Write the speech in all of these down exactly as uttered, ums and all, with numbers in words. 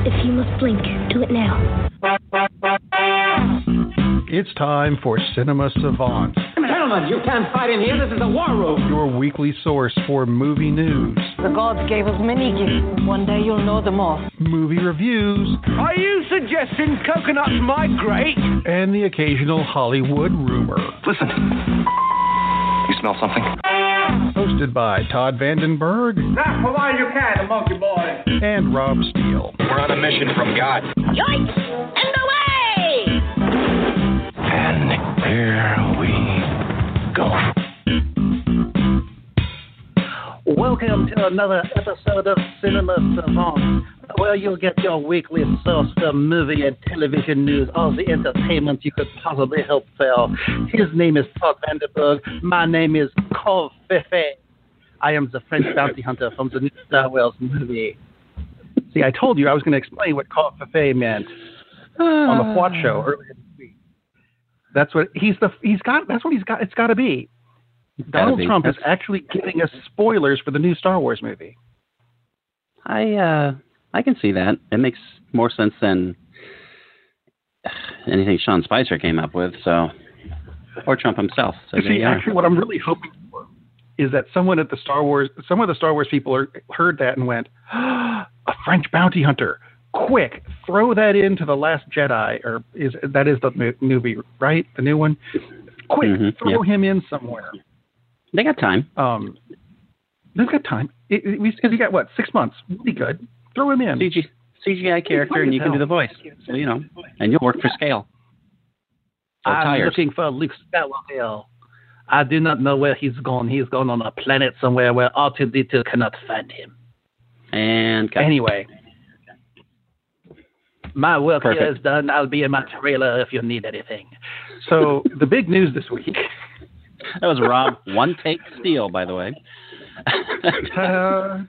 If you must blink, do it now. It's time for Cinema Savant. Gentlemen, you can't fight in here. This is a war room. Your weekly source for movie news. The gods gave us many gifts. One day you'll know them all. Movie reviews. Are you suggesting coconuts migrate? And the occasional Hollywood rumor. Listen. You smell something? Hosted by Todd Vandenberg. Now, provide you can, the monkey boy. And Rob Steele. We're on a mission from God. Yoink! And away! And here we go. Welcome to another episode of Cinema Savant, where you'll get your weekly source for movie and television news, all the entertainment you could possibly hope for. His name is Todd Vandenberg. My name is Corv Fefe. I am the French bounty hunter from the new Star Wars movie. See, I told you I was going to explain what Corv Fefe meant on the What Show earlier this week. That's what he's the he's got. That's what he's got. It's got to be. Donald Trump That's... is actually giving us spoilers for the new Star Wars movie. I uh, I can see that. It makes more sense than anything Sean Spicer came up with. So, or Trump himself. So see, actually, what I'm really hoping for is that someone at the Star Wars, some of the Star Wars people are, heard that and went, oh, "A French bounty hunter! Quick, throw that into The Last Jedi." Or is that is the movie, right? The new one. Quick, mm-hmm, throw yeah. him in somewhere. They got time. Um, they've got time. It, it, we, we got, what, six months? Really good. Throw him in. C G, C G I character, and you can do the voice. So, you know, and you'll work for scale. So I'm tires. looking for Luke Skywalker. I do not know where he's gone. He's gone on a planet somewhere where R two D two cannot find him. And cut. Anyway, my work Perfect. here is done. I'll be in my trailer if you need anything. So the big news this week... That was Rob one take steal, by the way. uh,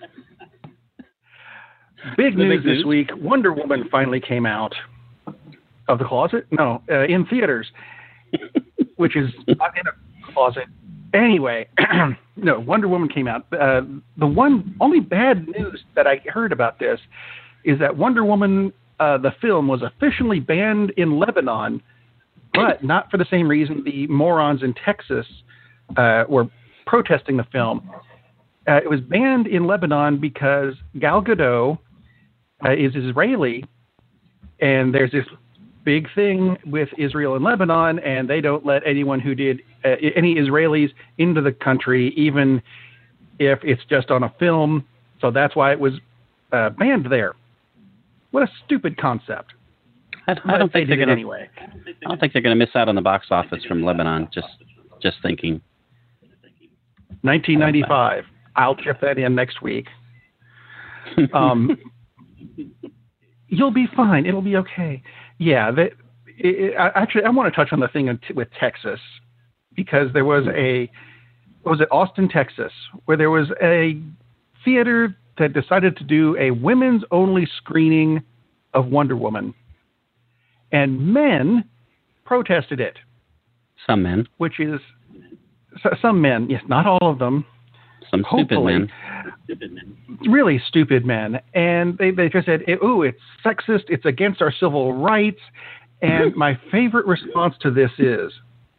big news big this news. week. Wonder Woman finally came out of the closet. No, uh, in theaters, which is not in a closet. Anyway, no, Wonder Woman came out. Uh, the one only bad news that I heard about this is that Wonder Woman, uh, the film, was officially banned in Lebanon, but not for the same reason the morons in Texas uh, were protesting the film. Uh, it was banned in Lebanon because Gal Gadot uh, is Israeli, and there's this big thing with Israel and Lebanon, and they don't let anyone who did uh, any Israelis into the country, even if it's just on a film. So that's why it was uh, banned there. What a stupid concept. I, I don't think they they're going to. Anyway. I don't think they're going to miss out on the box office from Lebanon. Just, just thinking. nineteen ninety-five. I'll chip that in next week. Um, you'll be fine. It'll be okay. Yeah. They, it, it, actually, I want to touch on the thing with Texas because there was a. Was it Austin, Texas, where there was a theater that decided to do a women's only screening of Wonder Woman. And men protested it. Some men. Which is, so, some men, yes, not all of them. Some stupid men. Stupid men. Really stupid men. And they, they just said, ooh, it's sexist, it's against our civil rights. And my favorite response to this is,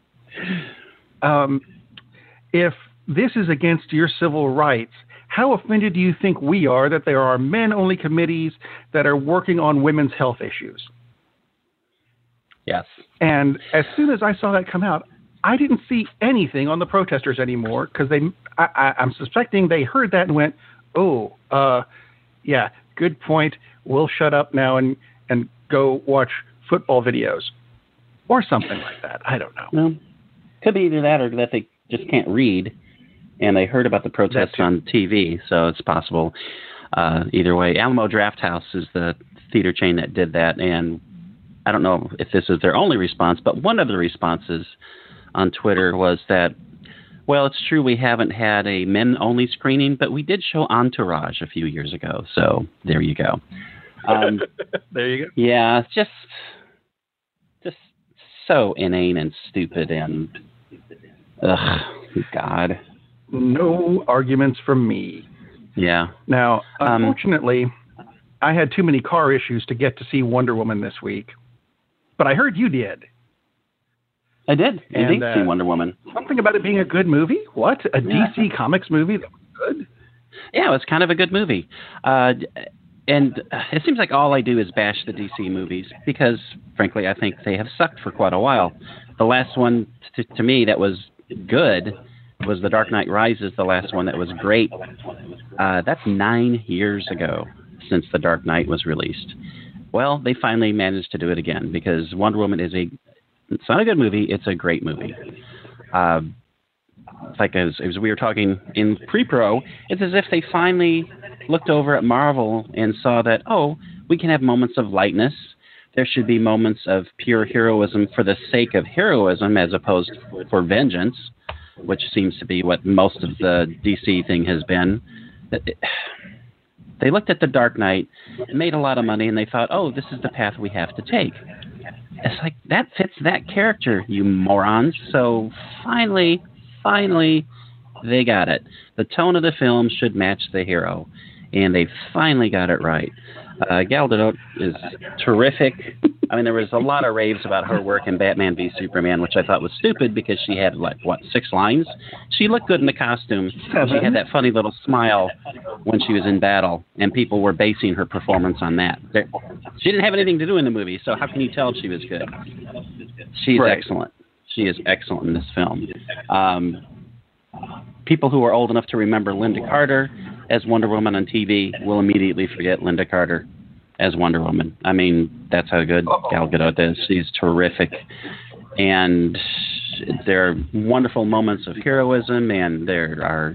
um, if this is against your civil rights, how offended do you think we are that there are men-only committees that are working on women's health issues? Yes. And as soon as I saw that come out, I didn't see anything on the protesters anymore because they, I, I, I'm suspecting they heard that and went, oh, uh, yeah, good point. We'll shut up now and, and go watch football videos or something like that. I don't know. Well, could be either that or that they just can't read and they heard about the protests on T V, so it's possible. Uh, either way, Alamo Drafthouse is the theater chain that did that, and I don't know if this is their only response, but one of the responses on Twitter was that, well, it's true we haven't had a men-only screening, but we did show Entourage a few years ago, so there you go. Um, there you go. Yeah, it's just, just so inane and stupid and, ugh, God. No arguments from me. Yeah. Now, unfortunately, um, I had too many car issues to get to see Wonder Woman this week, but I heard you did. I did. I And, did uh, see Wonder Woman. Something about it being a good movie? What? A Yeah. D C Comics movie that was good? Yeah, it was kind of a good movie. Uh, and it seems like all I do is bash the D C movies because, frankly, I think they have sucked for quite a while. The last one, to, to me, that was good was The Dark Knight Rises, the last one that was great. Uh, that's nine years ago since The Dark Knight was released. Well, they finally managed to do it again because Wonder Woman is a, it's not a good movie, it's a great movie. Uh, like as, as we were talking in pre-pro, it's as if they finally looked over at Marvel and saw that, oh, we can have moments of lightness. There should be moments of pure heroism for the sake of heroism as opposed for vengeance, which seems to be what most of the D C thing has been. They looked at The Dark Knight, made a lot of money, and they thought, oh, this is the path we have to take. It's like, that fits that character, you morons. So finally, finally, they got it. The tone of the film should match the hero, and they finally got it right. Uh, Gal Gadot is terrific. I mean, there was a lot of raves about her work in Batman v Superman, which I thought was stupid because she had, like, what, six lines? She looked good in the costume. Seven. She had that funny little smile when she was in battle, and people were basing her performance on that. There, she didn't have anything to do in the movie, so how can you tell if she was good? She's Right. excellent. She is excellent in this film. Um, people who are old enough to remember Linda Carter as Wonder Woman on T V will immediately forget Linda Carter as Wonder Woman. I mean, that's how good Uh-oh. Gal Gadot is. She's terrific. And there are wonderful moments of heroism, and there are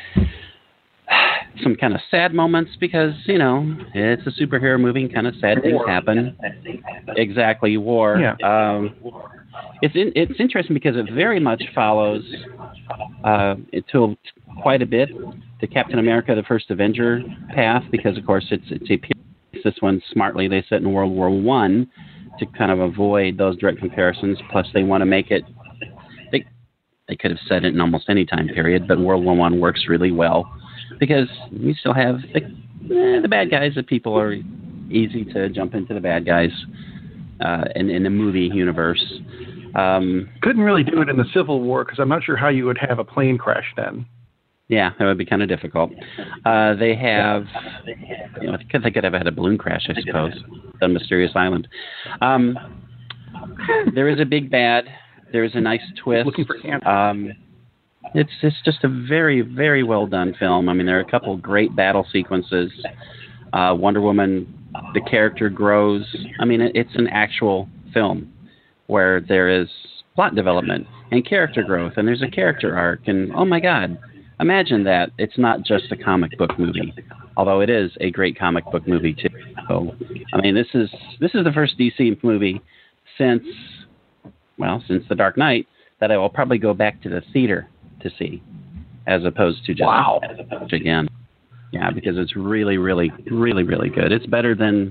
some kind of sad moments because, you know, it's a superhero movie and kind of sad things happen. Exactly, war. Yeah. Um, it's in, it's interesting because it very much follows uh, to quite a bit the Captain America: The First Avenger path because, of course, it's it's a this one smartly they set in World War One to kind of avoid those direct comparisons. Plus, they want to make it. They they could have said it in almost any time period, but World War One works really well because we still have the, eh, the bad guys. That people are easy to jump into the bad guys uh, in in the movie universe. Um, Couldn't really do it in the Civil War because I'm not sure how you would have a plane crash then. Yeah, that would be kind of difficult. Uh, they have, you know, they could have had a balloon crash, I suppose, on Mysterious Island. Um, there is a big bad. There is a nice twist. Looking for cancer. Um, it's it's just a very, very well done film. I mean, there are a couple of great battle sequences. Uh, Wonder Woman, the character grows. I mean, it, it's an actual film where there is plot development and character growth, and there's a character arc. And oh my God, imagine that. It's not just a comic book movie, although it is a great comic book movie too. So, I mean, this is this is the first D C movie since, well, since The Dark Knight that I will probably go back to the theater to see, as opposed to just Wow. watch again. Yeah, because it's really, really, really, really good. It's better than,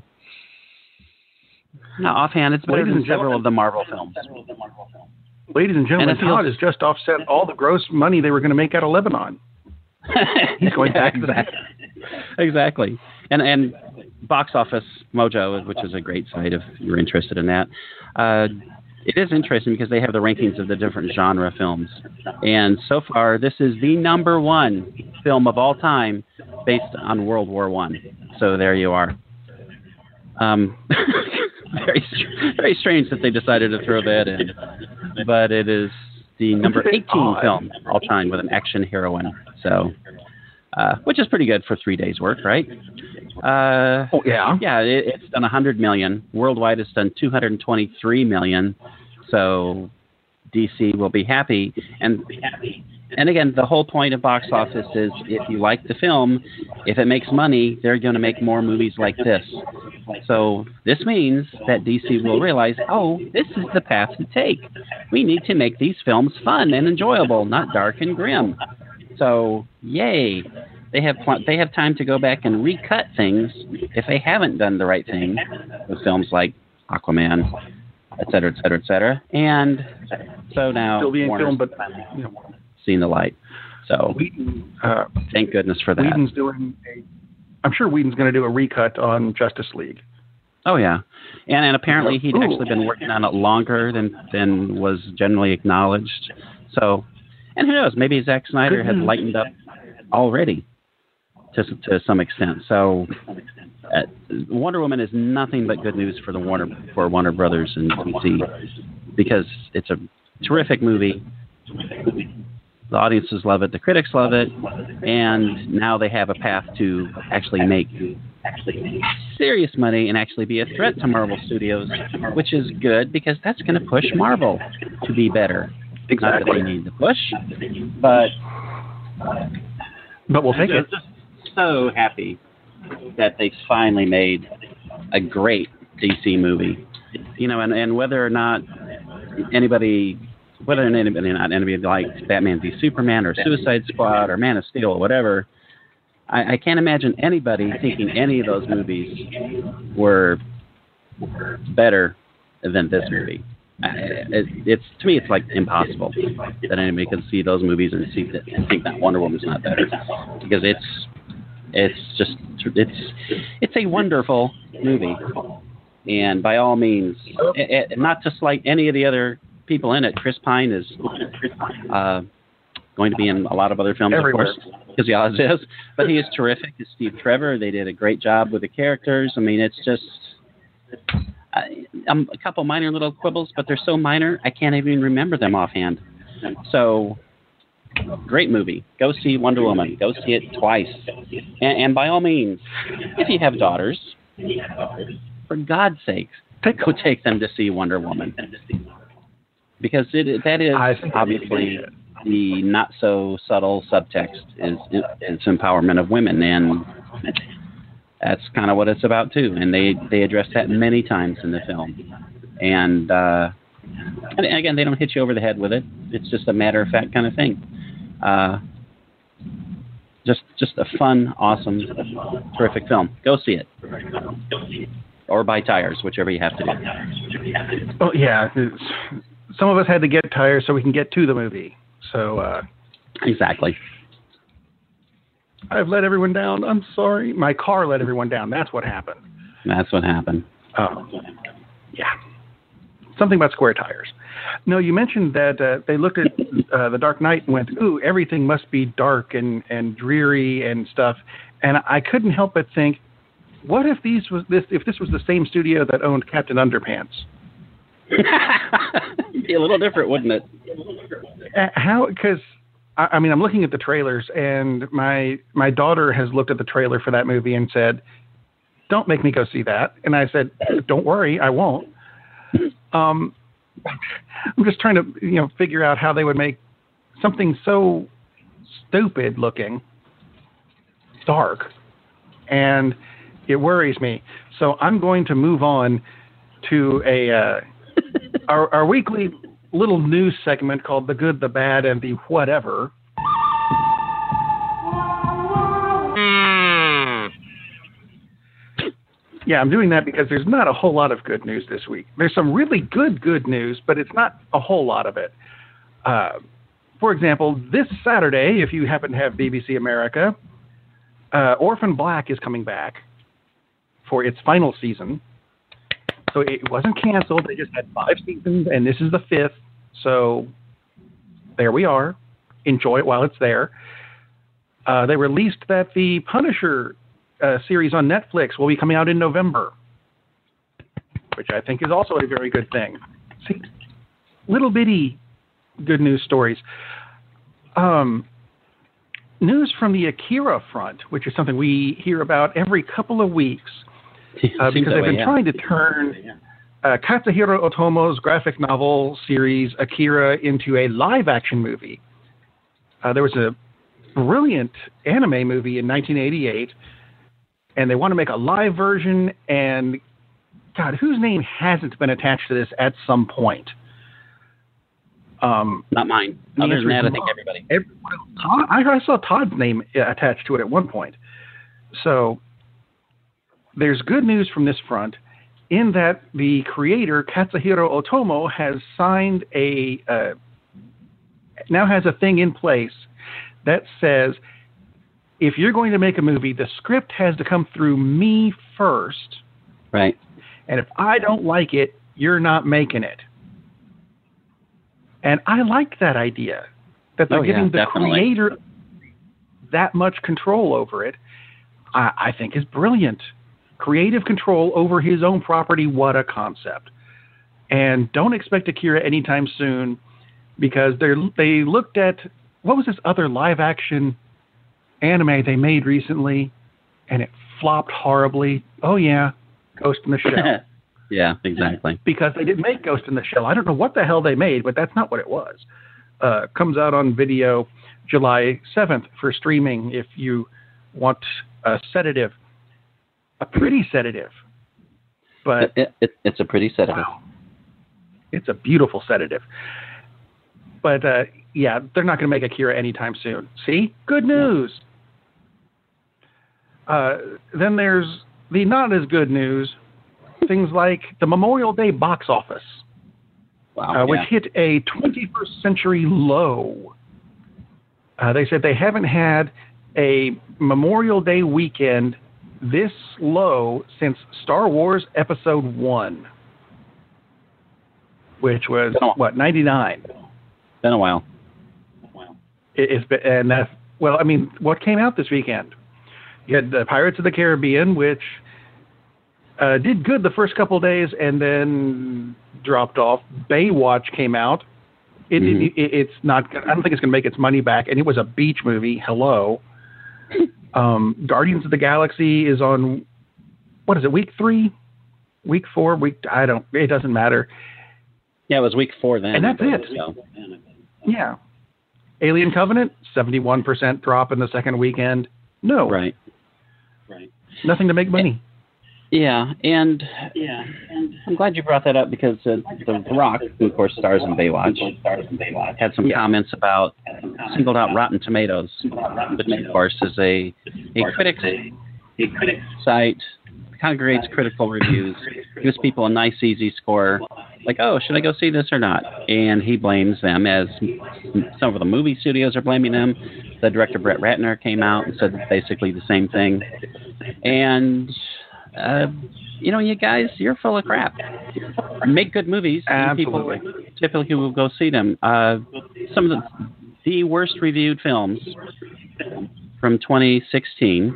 no, offhand, it's better Ladies than and several gentlemen. of the Marvel films. Ladies and gentlemen, And it feels- Todd has just offset all the gross money they were going to make out of Lebanon. He's going back to that. Exactly. And and Box Office Mojo, which is a great site if you're interested in that. Uh, it is interesting because they have the rankings of the different genre films. And so far, this is the number one film of all time based on World War One. So there you are. Um, very, str- very strange that they decided to throw that in. But it is the number eighteen Odd. film all time with an action heroine. So, uh, which is pretty good for three days' work, right? Uh, Oh, yeah. yeah, it, it's done one hundred million. Worldwide, it's done two hundred twenty-three million. So D C will be happy. And and again, the whole point of box office is if you like the film, if it makes money, they're going to make more movies like this. So this means that D C will realize, oh, this is the path to take. We need to make these films fun and enjoyable, not dark and grim. So, yay. They have pl- they have time to go back and recut things if they haven't done the right thing with films like Aquaman, et cetera, et cetera, et cetera. And so now Still being Warner's filmed, but you know, seen the light. So Whedon, uh, thank goodness for that. Whedon's doing a I'm sure Whedon's going to do a recut on Justice League. Oh yeah, and and apparently he'd Ooh. actually been working on it longer than than was generally acknowledged. So, and who knows? Maybe Zack Snyder had lightened up already to to some extent. So, uh, Wonder Woman is nothing but good news for the Warner for Warner Brothers and D C because it's a terrific movie. The audiences love it, the critics love it, and now they have a path to actually make actually serious money and actually be a threat to Marvel Studios, which is good because that's going to push Marvel to be better. Exactly. Not that they need to push, but but we'll take I'm it. Just so happy that they finally made a great D C movie, you know, and, and whether or not anybody. Whether anybody not anybody likes Batman v Superman or Suicide Squad or Man of Steel or whatever, I, I can't imagine anybody thinking any of those movies were better than this movie. I, it, it's to me, it's like impossible that anybody can see those movies and see that, and think that Wonder Woman's not better, because it's it's just it's it's a wonderful movie, and by all means, it, it, not to slight any of the other people in it. Chris Pine is uh, going to be in a lot of other films, Everywhere. of course, because he always is. But he is terrific. As Steve Trevor, they did a great job with the characters. I mean, it's just uh, um, a couple minor little quibbles, but they're so minor I can't even remember them offhand. So, great movie. Go see Wonder Woman. Go see it twice. And, and by all means, if you have daughters, for God's sakes, go take them to see Wonder Woman. Because it, that is obviously the not so subtle subtext is it's empowerment of women, and that's kind of what it's about too. And they, they address that many times in the film. And, uh, and again, they don't hit you over the head with it. It's just a matter of fact kind of thing. Uh, just just a fun, awesome, terrific film. Go see it. Or buy tires, whichever you have to do. Oh yeah. It's, some of us had to get tires so we can get to the movie. So uh, exactly. I've let everyone down. I'm sorry. My car let everyone down. That's what happened. That's what happened. Oh, yeah. Something about square tires. No, you mentioned that uh, they looked at uh, The Dark Knight and went, ooh, everything must be dark and, and dreary and stuff. And I couldn't help but think, what if these was this if this was the same studio that owned Captain Underpants? Be a little different, wouldn't it? Uh, how? Because I, I mean, I'm looking at the trailers, and my my daughter has looked at the trailer for that movie and said, "Don't make me go see that." And I said, "Don't worry, I won't." Um, I'm just trying to you know figure out how they would make something so stupid looking dark, and it worries me. So I'm going to move on to a uh, our, our weekly little news segment called The Good, the Bad, and the Whatever. Mm. Yeah, I'm doing that because there's not a whole lot of good news this week. There's some really good, good news, but it's not a whole lot of it. Uh, for example, this Saturday, if you happen to have B B C America, uh, Orphan Black is coming back for its final season. So it wasn't canceled. They just had five seasons, and this is the fifth. So there we are. Enjoy it while it's there. Uh, they released that the Punisher uh, series on Netflix will be coming out in November, which I think is also a very good thing. See, little bitty good news stories. Um, news from the Akira front, which is something we hear about every couple of weeks. Uh, because they've been way, yeah. trying to turn uh, Katsuhiro Otomo's graphic novel series Akira into a live-action movie. Uh, there was a brilliant anime movie in nineteen eighty-eight, and they want to make a live version, and God, whose name hasn't been attached to this at some point? Um, Not mine. Other than that, I think everybody. Every, Todd, I, I saw Todd's name attached to it at one point. So there's good news from this front in that the creator, Katsuhiro Otomo, has signed a, uh, now has a thing in place that says if you're going to make a movie, the script has to come through me first. Right. And if I don't like it, you're not making it. And I like that idea, that they're Oh, yeah, giving the definitely. creator that much control over it. I, I think is brilliant. Creative control over his own property, what a concept. And don't expect Akira anytime soon, because they they looked at, what was this other live-action anime they made recently, and it flopped horribly. Oh, yeah, Ghost in the Shell. Yeah, exactly. Because they didn't make Ghost in the Shell. I don't know what the hell they made, but that's not what it was. Uh, comes out on video July seventh for streaming if you want a sedative. A pretty sedative. But it, it, it's a pretty sedative. Wow. It's a beautiful sedative. But, uh, yeah, they're not going to make Akira anytime soon. See? Good news. Uh, then there's the not as good news. Things like the Memorial Day box office, Wow, uh, which yeah. hit a twenty-first century low. Uh, they said they haven't had a Memorial Day weekend this low since Star Wars Episode One, which was what ninety-nine. Been a while. It, it's been, and that's, well, I mean, what came out this weekend? You had the Pirates of the Caribbean, which uh, did good the first couple of days and then dropped off. Baywatch came out. It, Mm-hmm. it, it, it's not. I don't think it's going to make its money back. And it was a beach movie. Hello. Um, Guardians of the Galaxy is on. What is it? Week three, week four, week. I don't. It doesn't matter. Yeah, it was week four then. And that's it. So. Yeah. Alien Covenant, seventy-one percent drop in the second weekend. No. Right. Right. Nothing to make money. Yeah, and yeah, and I'm glad you brought that up because uh, The Rock, who of course stars in Baywatch, had some Yeah. comments about singled out Rotten Tomatoes, which of course is a a critics site, congregates critical reviews, gives people a nice easy score, like, oh, should I go see this or not? And he blames them, as some of the movie studios are blaming them. The director Brett Ratner came out and said basically the same thing, and. Uh, you know, you guys, you're full of crap. Make good movies, and people Absolutely. typically will go see them. Uh, some of the, the worst reviewed films from twenty sixteen.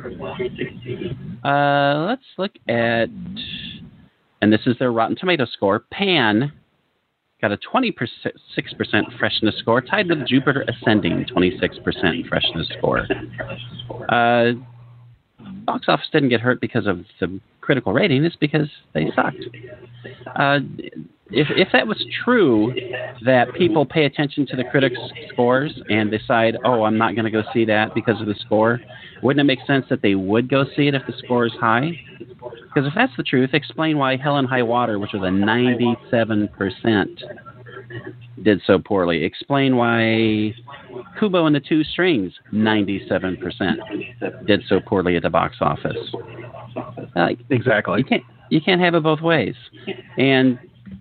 Uh, let's look at, and this is their Rotten Tomato score. Pan got a twenty-six percent freshness score, tied with Jupiter Ascending, twenty-six percent freshness score. Uh, box office didn't get hurt because of the critical rating. It's because they sucked. Uh, if if that was true, that people pay attention to the critics' scores and decide, oh, I'm not going to go see that because of the score, wouldn't it make sense that they would go see it if the score is high? Because if that's the truth, explain why Hell and High Water, which was a ninety-seven percent, did so poorly. Explain why Kubo and the Two Strings, ninety-seven percent, did so poorly at the box office. Like, Exactly. you can't you can't have it both ways. And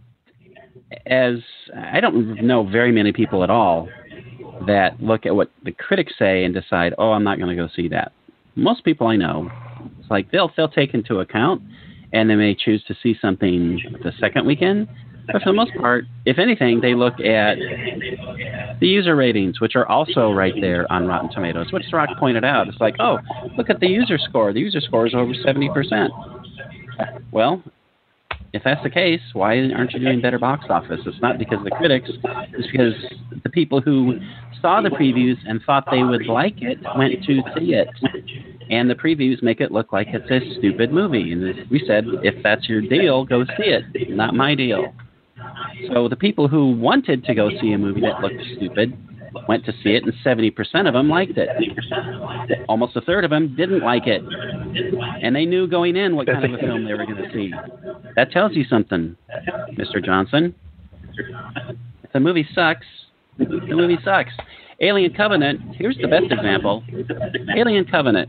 as I don't know very many people at all that look at what the critics say and decide, oh, I'm not going to go see that. Most people I know, it's like they'll they'll take into account, and they may choose to see something the second weekend. But for the most part, if anything, they look at the user ratings, which are also right there on Rotten Tomatoes, which Rock pointed out. It's like, oh, look at the user score. The user score is over seventy percent. Well, if that's the case, why aren't you doing better box office? It's not because of the critics. It's because the people who saw the previews and thought they would like it went to see it. And the previews make it look like it's a stupid movie. And we said, if that's your deal, go see it. Not my deal. So the people who wanted to go see a movie that looked stupid went to see it, and seventy percent of them liked it. Almost a third of them didn't like it. And they knew going in what kind of a film they were going to see. That tells you something, Mister Johnson. If the movie sucks, the movie sucks. Alien Covenant, here's the best example. Alien Covenant,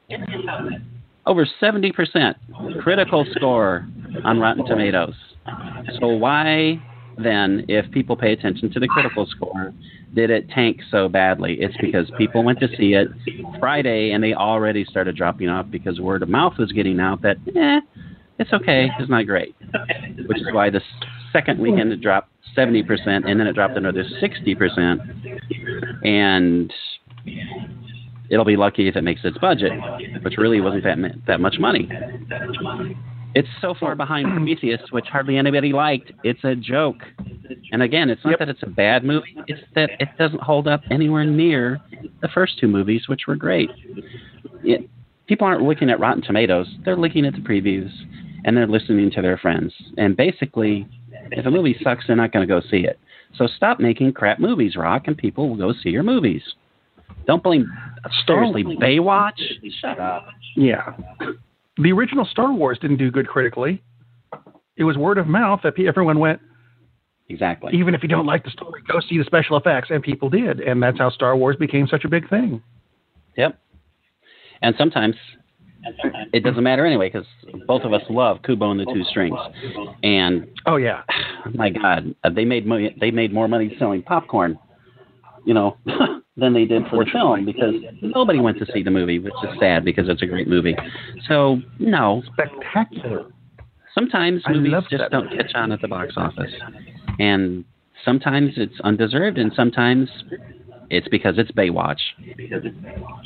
over seventy percent critical score on Rotten Tomatoes. So why then, if people pay attention to the critical score, did it tank so badly? It's because people went to see it Friday and they already started dropping off because word of mouth was getting out that, eh, it's okay, it's not great. Which is why the second weekend it dropped seventy percent and then it dropped another sixty percent. And it'll be lucky if it makes its budget, which really wasn't that that much money. It's so far behind Prometheus, which hardly anybody liked. It's a joke. And again, it's not yep. that it's a bad movie. It's that it doesn't hold up anywhere near the first two movies, which were great. It, people aren't looking at Rotten Tomatoes. They're looking at the previews, and they're listening to their friends. And basically, if a movie sucks, they're not going to go see it. So stop making crap movies, Rock, and people will go see your movies. Don't blame, seriously, Baywatch? Shut up. Yeah. The original Star Wars didn't do good critically. It was word of mouth that everyone went, exactly. Even if you don't like the story, go see the special effects, and people did. And that's how Star Wars became such a big thing. Yep. And sometimes it doesn't matter anyway, because both of us love Kubo and the Two Strings. And oh yeah, my God, they made money, they made more money selling popcorn, you know, than they did for the film, because nobody went to see the movie, which is sad because it's a great movie. So no, spectacular. Sometimes movies just don't movie. catch on at the box office, and sometimes it's undeserved, and sometimes it's because it's Baywatch. Because it's Baywatch.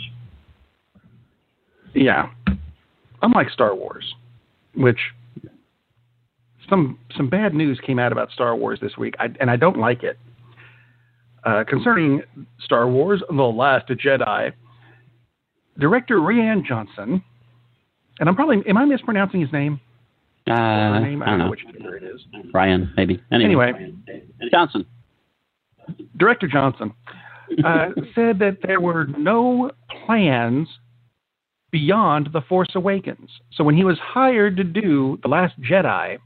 Yeah, unlike Star Wars, which some some bad news came out about Star Wars this week, I, and I don't like it. Uh, concerning Star Wars: The Last Jedi, director Rian Johnson, and I'm probably am I mispronouncing his name? Uh, name? I, I don't know, know which gender it is. Ryan, maybe. Anyway, anyway Johnson. Director Johnson uh, said that there were no plans beyond The Force Awakens. So when he was hired to do The Last Jedi,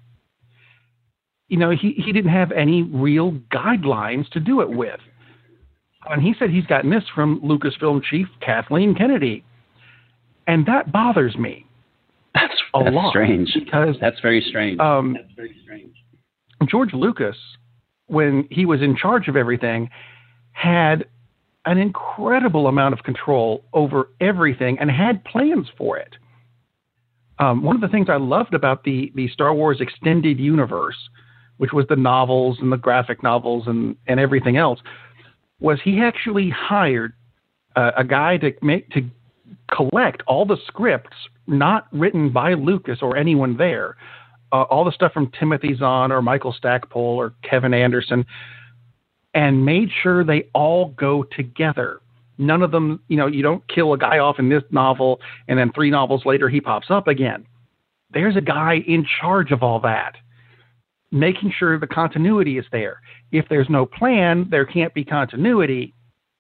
you know, he, he didn't have any real guidelines to do it with. And he said he's gotten this from Lucasfilm chief Kathleen Kennedy. And that bothers me. That's, a that's lot. strange. Because, that's very strange. Um, that's very strange. George Lucas, when he was in charge of everything, had an incredible amount of control over everything and had plans for it. Um, one of the things I loved about the, the Star Wars extended universe, which was the novels and the graphic novels and, and everything else, was he actually hired uh, a guy to make to collect all the scripts not written by Lucas or anyone there, uh, all the stuff from Timothy Zahn or Michael Stackpole or Kevin Anderson, and made sure they all go together. None of them, you know, you don't kill a guy off in this novel and then three novels later he pops up again. There's a guy in charge of all that, making sure the continuity is there. If there's no plan, there can't be continuity.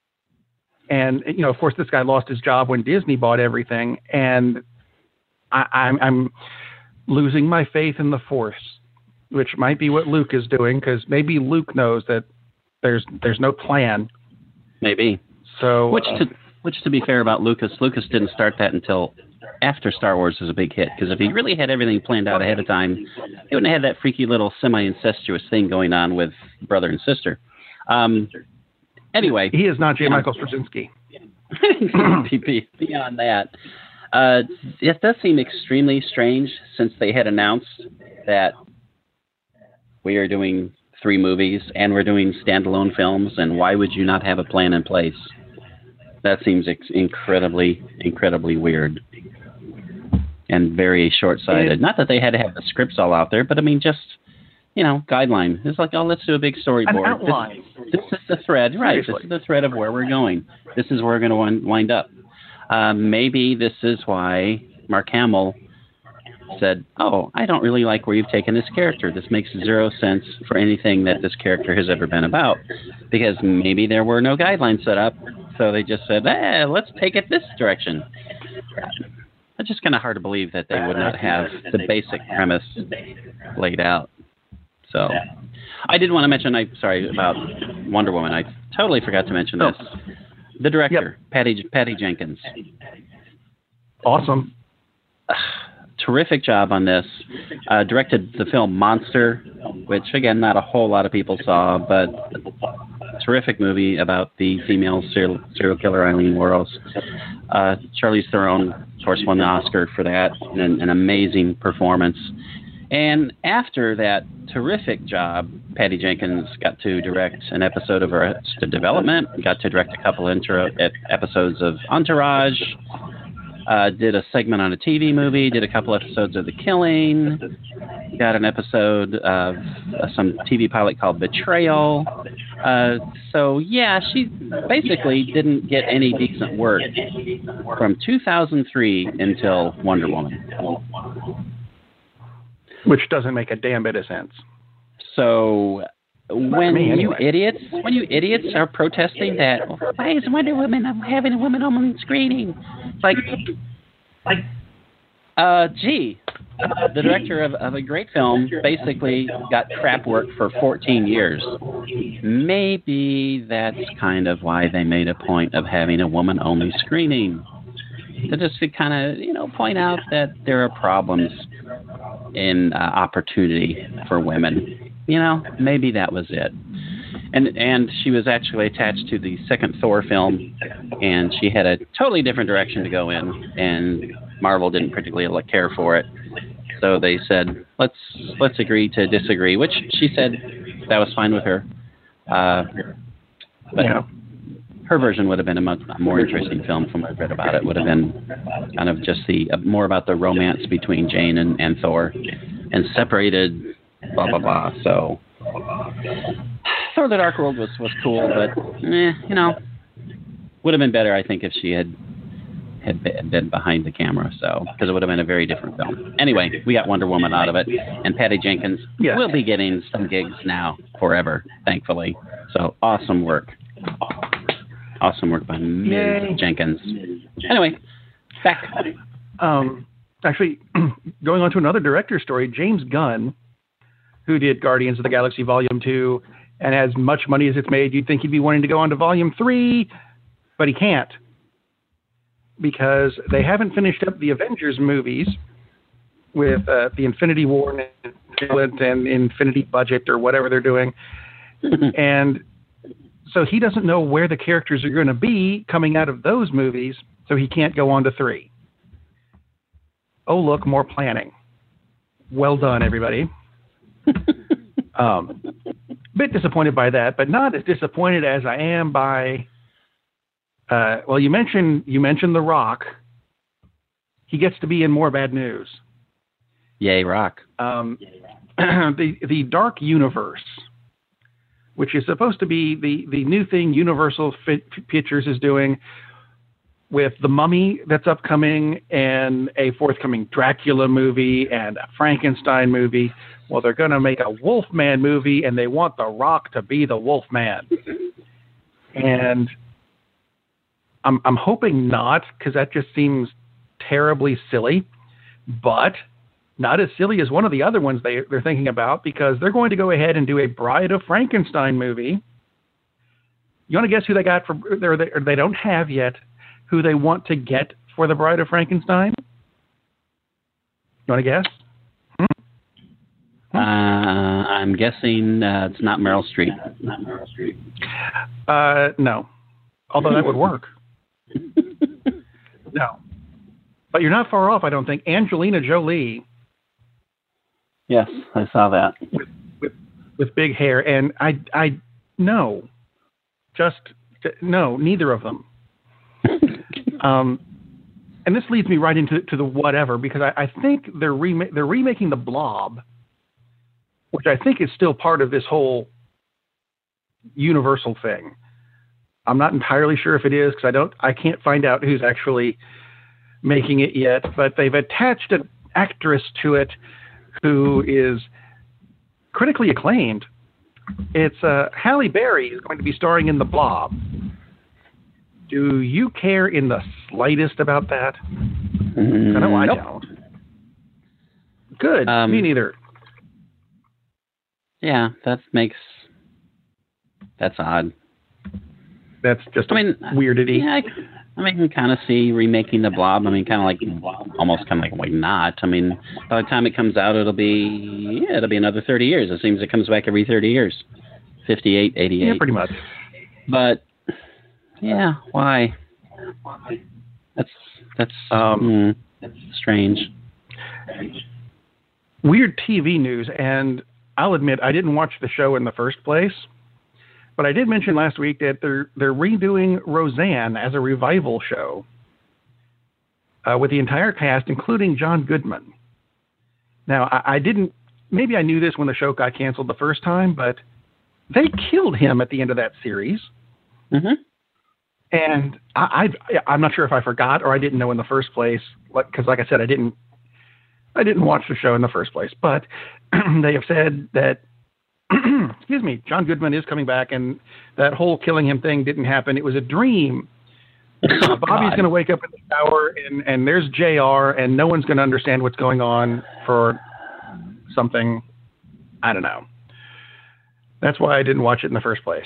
And, you know, of course, this guy lost his job when Disney bought everything, and I, I'm, I'm losing my faith in the Force, which might be what Luke is doing, because maybe Luke knows that there's there's no plan. Maybe. So, which to which to be fair about Lucas, Lucas didn't start that until after Star Wars was a big hit. Because if he really had everything planned out ahead of time, he wouldn't have had that freaky little semi-incestuous thing going on with brother and sister. Um, anyway, he is not J. Michael Straczynski. Beyond that, uh, it does seem extremely strange since they had announced that we are doing three movies and we're doing standalone films, and why would you not have a plan in place? That seems ex- incredibly, incredibly weird and very short-sighted. It, not that they had to have the scripts all out there, but I mean, just, you know, guideline. It's like, oh, let's do a big storyboard. An outline. This, this is the thread, right? Seriously. This is the thread of where we're going. This is where we're going to wind, wind up. Um, maybe this is why Mark Hamill said, oh, I don't really like where you've taken this character. This makes zero sense for anything that this character has ever been about. Because maybe there were no guidelines set up, so they just said, eh, let's take it this direction. It's just kind of hard to believe that they would not have the basic premise laid out. So I did want to mention, I sorry, about Wonder Woman. I totally forgot to mention this. Oh. The director, yep. Patty Patty Jenkins. Awesome. terrific job on this. Uh, directed the film Monster, which, again, not a whole lot of people saw, but a terrific movie about the female serial, serial killer Eileen Wuornos. Uh, Charlize Theron, of course, won the Oscar for that, and an amazing performance. And after that terrific job, Patty Jenkins got to direct an episode of Arrested Development, got to direct a couple intro episodes of Entourage, uh, did a segment on a T V movie, did a couple episodes of The Killing, got an episode of uh, some T V pilot called Betrayal. Uh, so, yeah, she basically didn't get any decent work from two thousand three until Wonder Woman. Which doesn't make a damn bit of sense. So when me, you anyway. idiots, when you idiots are protesting that, why is Wonder Woman having a woman on screening? It's like, like, uh, gee, the director of, of a great film basically got crap work for fourteen years. Maybe that's kind of why they made a point of having a woman-only screening. To just to kind of, you know, point out that there are problems in uh, opportunity for women. You know, maybe that was it. And and she was actually attached to the second Thor film, and she had a totally different direction to go in, and Marvel didn't particularly care for it. So they said, let's let's agree to disagree, which she said that was fine with her. Uh, but yeah. Her version would have been a much more interesting film from what I've read about it. Would have been kind of just the uh, more about the romance between Jane and, and Thor, and separated, blah blah blah. So Thor: The Dark World was, was cool, but eh, you know, would have been better, I think, if she had had been behind the camera. So because it would have been a very different film. Anyway, we got Wonder Woman out of it, and Patty Jenkins yes. will be getting some gigs now forever, thankfully. So awesome work. Awesome work by Miz Yay. Jenkins. Anyway, back. Um, actually, going on to another director story, James Gunn, who did Guardians of the Galaxy Volume two, and as much money as it's made, you'd think he'd be wanting to go on to Volume three, but he can't. Because they haven't finished up the Avengers movies with uh, the Infinity War and, and Infinity Budget or whatever they're doing. And so he doesn't know where the characters are going to be coming out of those movies, so he can't go on to three. Oh, look, more planning. Well done, everybody. um, bit disappointed by that, but not as disappointed as I am by... Uh, well, you mentioned you mentioned The Rock. He gets to be in more bad news. Yay, Rock. Um, the the Dark Universe, which is supposed to be the, the new thing Universal F- Pictures is doing with The Mummy that's upcoming and a forthcoming Dracula movie and a Frankenstein movie. Well, they're going to make a Wolfman movie, and they want The Rock to be the Wolfman. And I'm I'm hoping not, because that just seems terribly silly, but not as silly as one of the other ones they, they're thinking about, because they're going to go ahead and do a Bride of Frankenstein movie. You want to guess who they got for, or they, or they don't have yet, who they want to get for the Bride of Frankenstein? You want to guess? Uh, I'm guessing uh, it's not Meryl Streep. Not Meryl Streep. Uh, no. Although that would work. No. But you're not far off, I don't think. Angelina Jolie. Yes, I saw that. With, with, with big hair. And I, I, no. Just, no, neither of them. um, and this leads me right into to the whatever, because I, I think they're, rema- they're remaking The Blob, which I think is still part of this whole Universal thing. I'm not entirely sure if it is, because I don't, I can't find out who's actually making it yet. But they've attached an actress to it who is critically acclaimed. It's uh, Halle Berry is going to be starring in The Blob. Do you care in the slightest about that? Mm, I know I nope. don't. Good. Um, Me neither. Yeah, that makes that's odd. That's just I mean, weirdity. Yeah, I mean, you can kind of see remaking the Blob. I mean, kind of like, almost kind of like, why not? I mean, by the time it comes out, it'll be, yeah, it'll be another thirty years. It seems it comes back every thirty years. fifty-eight, eighty-eight. Yeah, pretty much. But, yeah, why? That's, that's, um, mm, that's strange. Weird T V news, and I'll admit I didn't watch the show in the first place, but I did mention last week that they're they're redoing Roseanne as a revival show uh, with the entire cast, including John Goodman. Now, I, I didn't, maybe I knew this when the show got canceled the first time, but they killed him at the end of that series. Mm-hmm. And I, I, I'm not sure if I forgot or I didn't know in the first place, because like I said, I didn't I didn't watch the show in the first place, but they have said that, excuse me, John Goodman is coming back, and that whole killing him thing didn't happen. It was a dream. Oh, Bobby's going to wake up in the shower, and, and there's J R, and no one's going to understand what's going on for something. I don't know. That's why I didn't watch it in the first place.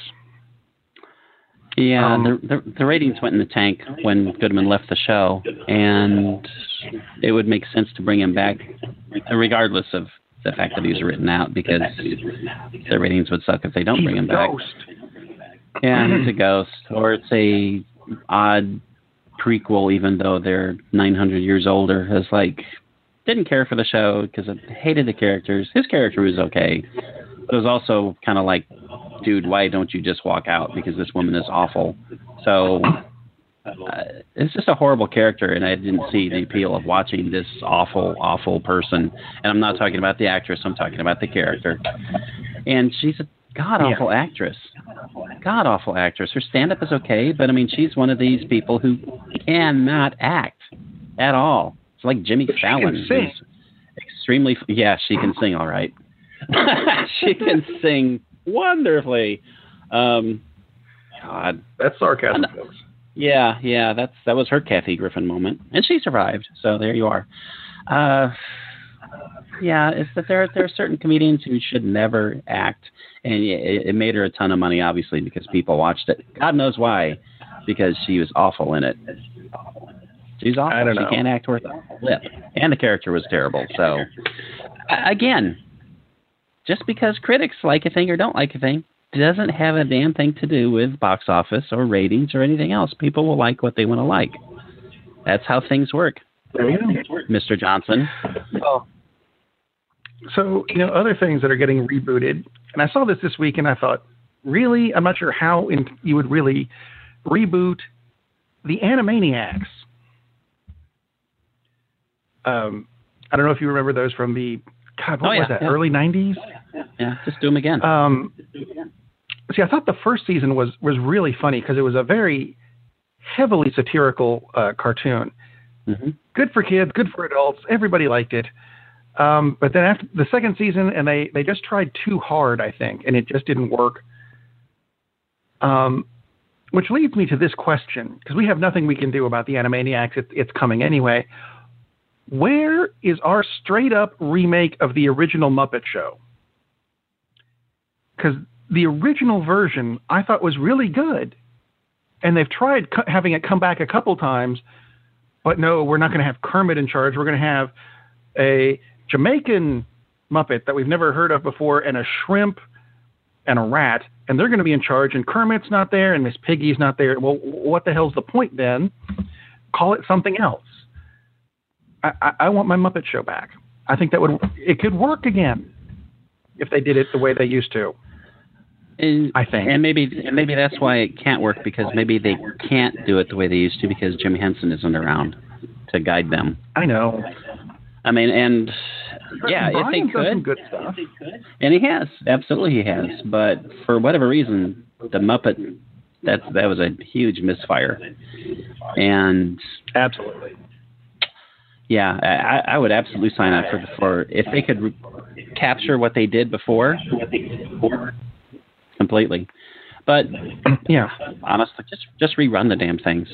Yeah, Um, the, the the ratings went in the tank when Goodman left the show, and it would make sense to bring him back, regardless of the fact that he was written out, because the ratings would suck if they don't He's bring him a back. ghost. Yeah, it's a ghost, or it's a odd prequel, even though they're nine hundred years older. It's like, didn't care for the show because I hated the characters. His character was okay, but it was also kind of like, dude, why don't you just walk out? Because this woman is awful. So uh, it's just a horrible character, and I didn't see the appeal of watching this awful, awful person. And I'm not talking about the actress. I'm talking about the character. And she's a god-awful yeah. actress. God-awful actress. Her stand-up is okay, but, I mean, she's one of these people who cannot act at all. It's like Jimmy but Fallon. She can sing. Extremely, yeah, she can sing all right. She can sing wonderfully. Um, God, that's sarcasm, folks. Yeah, yeah, that's that was her Kathy Griffin moment, and she survived. So there you are. Uh, yeah, it's that there there are certain comedians who should never act, and it, it made her a ton of money, obviously, because people watched it. God knows why, because she was awful in it. She's awful. I don't know. She can't act worth a lip, and the character was terrible. So again, just because critics like a thing or don't like a thing doesn't have a damn thing to do with box office or ratings or anything else. People will like what they want to like. That's how things work. There you go. Mister Johnson. Well, so, you know, other things that are getting rebooted, and I saw this this week and I thought, really? I'm not sure how in, you would really reboot the Animaniacs. Um, I don't know if you remember those from the, God, what oh, yeah, was that, yeah. early nineties? Yeah, just do them again. Um, see, I thought the first season was, was really funny because it was a very heavily satirical uh, cartoon. Mm-hmm. Good for kids, good for adults. Everybody liked it. Um, but then after the second season, and they, they just tried too hard, I think, and it just didn't work. Um, which leads me to this question, because we have nothing we can do about the Animaniacs. It, it's coming anyway. Where is our straight-up remake of the original Muppet Show? Because the original version I thought was really good, and they've tried co- having it come back a couple times, but no, we're not going to have Kermit in charge. We're going to have a Jamaican Muppet that we've never heard of before, and a shrimp and a rat, and they're going to be in charge, and Kermit's not there, and Miss Piggy's not there. Well, what the hell's the point then? Call it something else. I, I, I want my Muppet Show back. I think that would it could work again if they did it the way they used to. And, I think, and maybe and maybe that's why it can't work, because maybe they can't do it the way they used to because Jim Henson isn't around to guide them. I know. I mean, and yeah, Brian if they does some could, good stuff. and he has, absolutely he has. But for whatever reason, the Muppet, that that was a huge misfire. And absolutely, yeah, I, I would absolutely sign up for for if they could re- capture what they did before, completely. But yeah, honestly, just just rerun the damn things.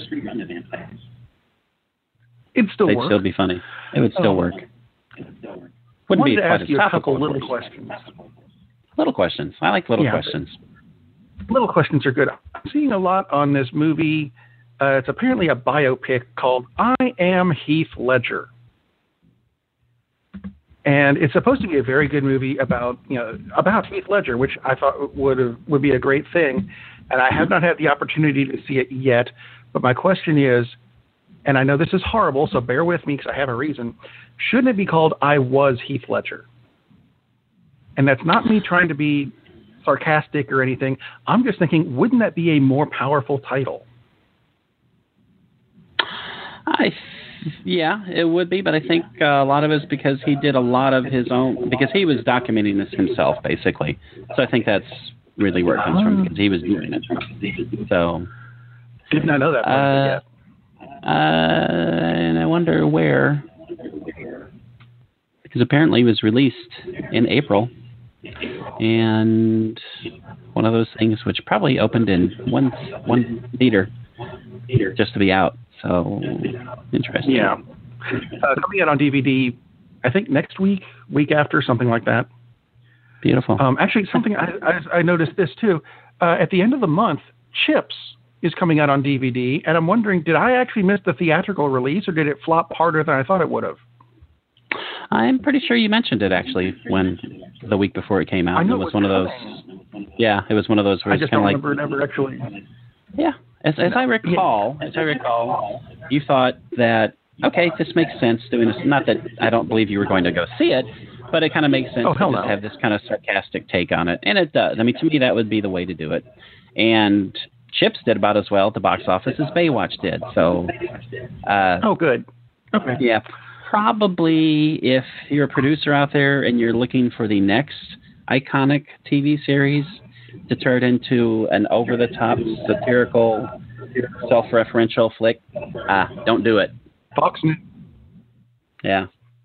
It'd still They'd work. still be funny. It would still oh. work. I Wouldn't wanted be to quite ask as you a topical, couple of little course. questions. Little questions. I like little Yeah. questions. Little questions are good. I'm seeing a lot on this movie Uh, it's apparently a biopic called I Am Heath Ledger. And it's supposed to be a very good movie about, you know, about Heath Ledger, which I thought would have, would be a great thing. And I have not had the opportunity to see it yet. But my question is, and I know this is horrible, so bear with me because I have a reason. Shouldn't it be called I Was Heath Ledger? And that's not me trying to be sarcastic or anything. I'm just thinking, wouldn't that be a more powerful title? I, yeah, it would be, but I think uh, a lot of it is because he did a lot of his own, because he was documenting this himself, basically. So I think that's really where it comes from, because he was doing it. So, did not know that part uh, yet. Uh, and I wonder where, because apparently it was released in April, and one of those things which probably opened in one one theater just to be out. So interesting. Yeah, uh, coming out on D V D, I think next week, week after, something like that. Beautiful. Um, actually, something I, I, I noticed this too. Uh, at the end of the month, Chips is coming out on D V D, and I'm wondering, did I actually miss the theatrical release, or did it flop harder than I thought it would have? I'm pretty sure you mentioned it actually when the week before it came out. I know it was it was one of those. Yeah, it was one of those where I it's just kind don't of like. remember never actually. Yeah, as as I recall, as I recall, you thought that okay, this makes sense doing this. Not that I don't believe you were going to go see it, but it kind of makes sense Oh, to hell just no. have this kind of sarcastic take on it, and it does. I mean, to me, that would be the way to do it. And Chips did about as well at the box office as Baywatch did. So. Uh, Oh, good. Okay. Yeah. Probably if you're a producer out there and you're looking for the next iconic T V series to turn into an over-the-top, satirical, self-referential flick, ah, don't do it. Fox News. Yeah.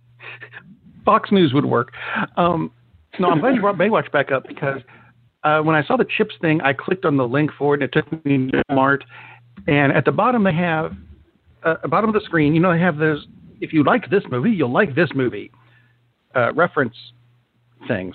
Fox News would work. Um, no, I'm glad you brought Baywatch back up because uh, when I saw the Chips thing, I clicked on the link for it, and it took me to Walmart. And at the bottom, they have, uh, at the bottom of the screen, you know, they have those, if you liked this movie, you'll like this movie, uh, reference things.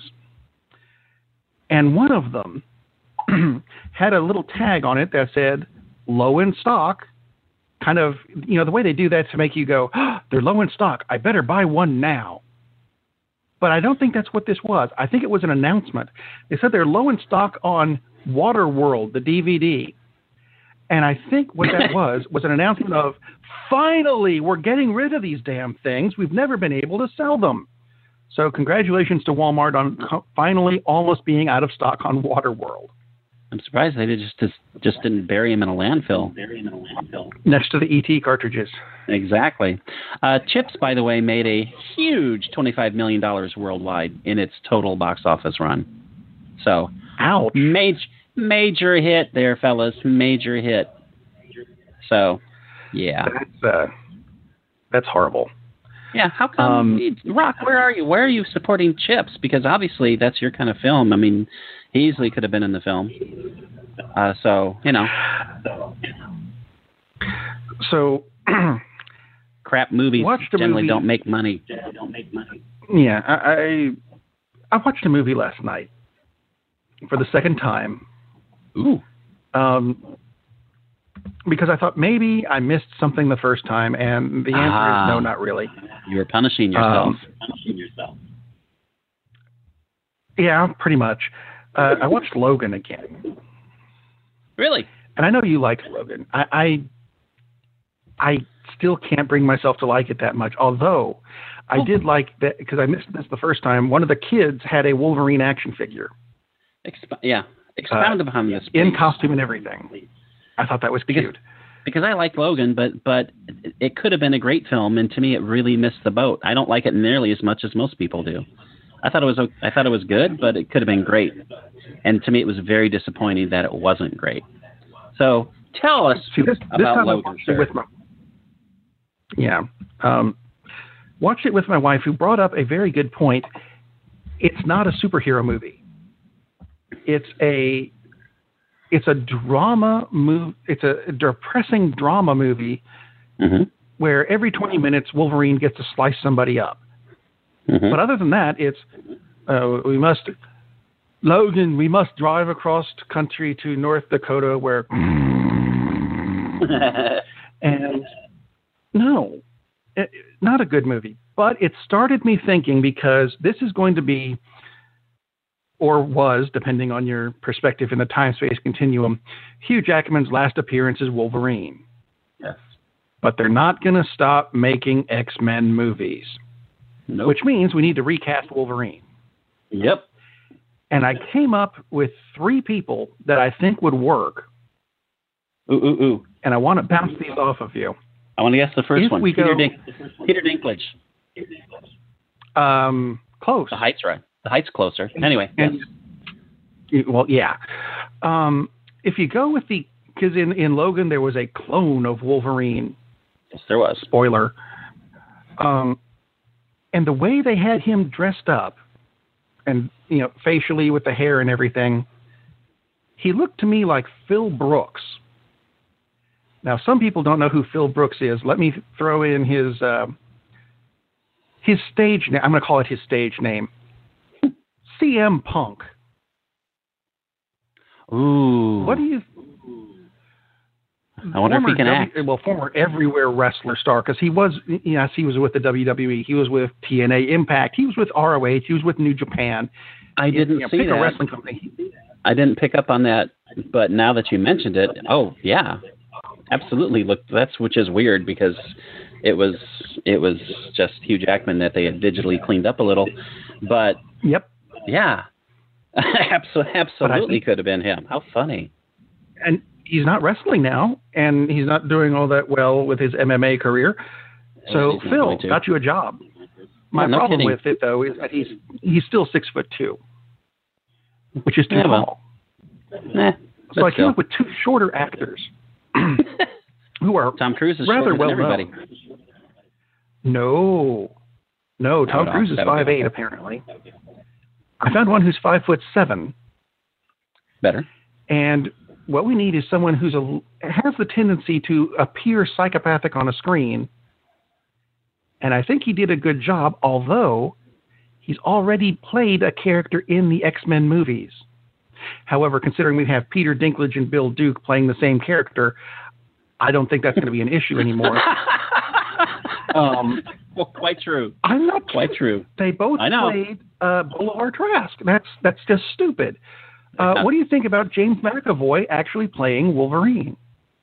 And one of them had a little tag on it that said, low in stock, kind of, you know, the way they do that to make you go, oh, they're low in stock, I better buy one now. But I don't think that's what this was. I think it was an announcement. They said they're low in stock on Waterworld, the D V D. And I think what that was was an announcement of, finally, we're getting rid of these damn things. We've never been able to sell them. So congratulations to Walmart on co- finally almost being out of stock on Waterworld. I'm surprised they just just, just didn't bury him in a landfill. Next to the E T cartridges. Exactly. Uh, Chips, by the way, made a huge twenty-five million dollars worldwide in its total box office run. So, ouch. Major, major hit there, fellas. Major hit. So, yeah. That's, uh, that's horrible. Yeah, how come, Um, Rock, where are you? Where are you supporting Chips? Because obviously that's your kind of film. I mean, he easily could have been in the film. Uh, so, you know. So, crap movies watched a generally movie- don't make money. yeah, I, I I watched a movie last night for the second time. Ooh. Um, because I thought maybe I missed something the first time, and the answer Ah. is no, not really. You were punishing yourself. Um, punishing yourself. Yeah, pretty much. Uh, I watched Logan again. Really? And I know you liked Logan. I, I I still can't bring myself to like it that much, although I Oh. did like that, because I missed this the first time. One of the kids had a Wolverine action figure. Exp- yeah. Expound Uh, upon this, in please. costume and everything. I thought that was Because- cute. Because I like Logan, but but it could have been a great film, and to me, it really missed the boat. I don't like it nearly as much as most people do. I thought it was o- I thought it was good, but it could have been great. And to me, it was very disappointing that it wasn't great. So tell us See, this, this about time I Logan, watched sir. it with my yeah, um, watched it with my wife, who brought up a very good point. It's not a superhero movie. It's a it's a drama movie. It's a depressing drama movie Mm-hmm. where every twenty minutes Wolverine gets to slice somebody up. Mm-hmm. But other than that, it's uh, we must Logan. We must drive across country to North Dakota, where And no, it, not a good movie. But it started me thinking, because this is going to be, or was, depending on your perspective in the time-space continuum, Hugh Jackman's last appearance as Wolverine. Yes. But they're not going to stop making X-Men movies. Nope. Which means we need to recast Wolverine. Yep. And I came up with three people that I think would work. Ooh, ooh, ooh. And I want to bounce these off of you. I want to guess the first If one. we Peter, go- Dink- Peter Dinklage. Um, close. The height's right. The height's closer. Anyway. And, yes. Well, yeah. Um, if you go with the, because in, in Logan there was a clone of Wolverine. Yes, there was. Spoiler. Um, and the way they had him dressed up, and you know, facially with the hair and everything, he looked to me like Phil Brooks. Now, some people don't know who Phil Brooks is. Let me throw in his uh, his stage name. I'm going to call it his stage name. C M Punk. Ooh. What do you? I wonder if he can w, act. Well, former everywhere wrestler star, because he was. Yes, he was with the W W E. He was with T N A Impact. He was with R O H. He was with New Japan. I didn't you know, see pick that. a wrestling company. I didn't pick up on that, but now that you mentioned it, oh yeah, absolutely. Look, that's which is weird because it was it was just Hugh Jackman that they had digitally cleaned up a little, but Yep. yeah, absolutely, absolutely think, could have been him. How funny! And he's not wrestling now, and he's not doing all that well with his M M A career. So He's not Phil going to. got you a job. My Yeah, no problem kidding. with it though is that he's he's still six foot two, which is too Yeah, tall. well. Nah, So I came still. up with two shorter actors who are Tom Cruise is rather shorter well than everybody. known. No, no, Tom no, Cruise is that would be five eight apparently. I found one who's five foot seven, Better. and what we need is someone who's a has the tendency to appear psychopathic on a screen. And I think he did a good job, although he's already played a character in the X-Men movies. However, considering we have Peter Dinklage and Bill Duke playing the same character, I don't think that's going to be an issue anymore. um, Well, quite true. I'm not Quite true. They both I know. played uh, Boulevard Trask. That's that's just stupid. Uh, Yeah. what do you think about James McAvoy actually playing Wolverine?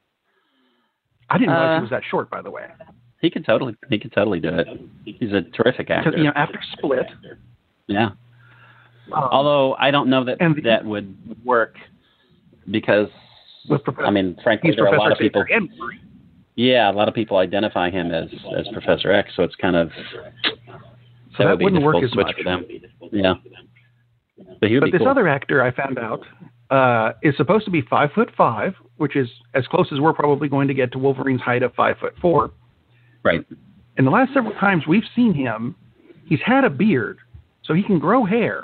I didn't realize Uh, he was that short, by the way. He could totally. He could totally do it. He's a terrific actor. Because you know, after Split, Yeah. um, Although I don't know that and the- that would work because with Professor, I mean, frankly, he's there are a Professor lot of people. Xavier and Wolverine. Yeah, a lot of people identify him as as Professor X, so it's kind of So that would be a wouldn't work difficult as switch much. for them. Yeah, but he would But be this cool. other actor I found out uh, is supposed to be five foot five, which is as close as we're probably going to get to Wolverine's height of five foot four. Right. And the last several times we've seen him, he's had a beard, so he can grow hair.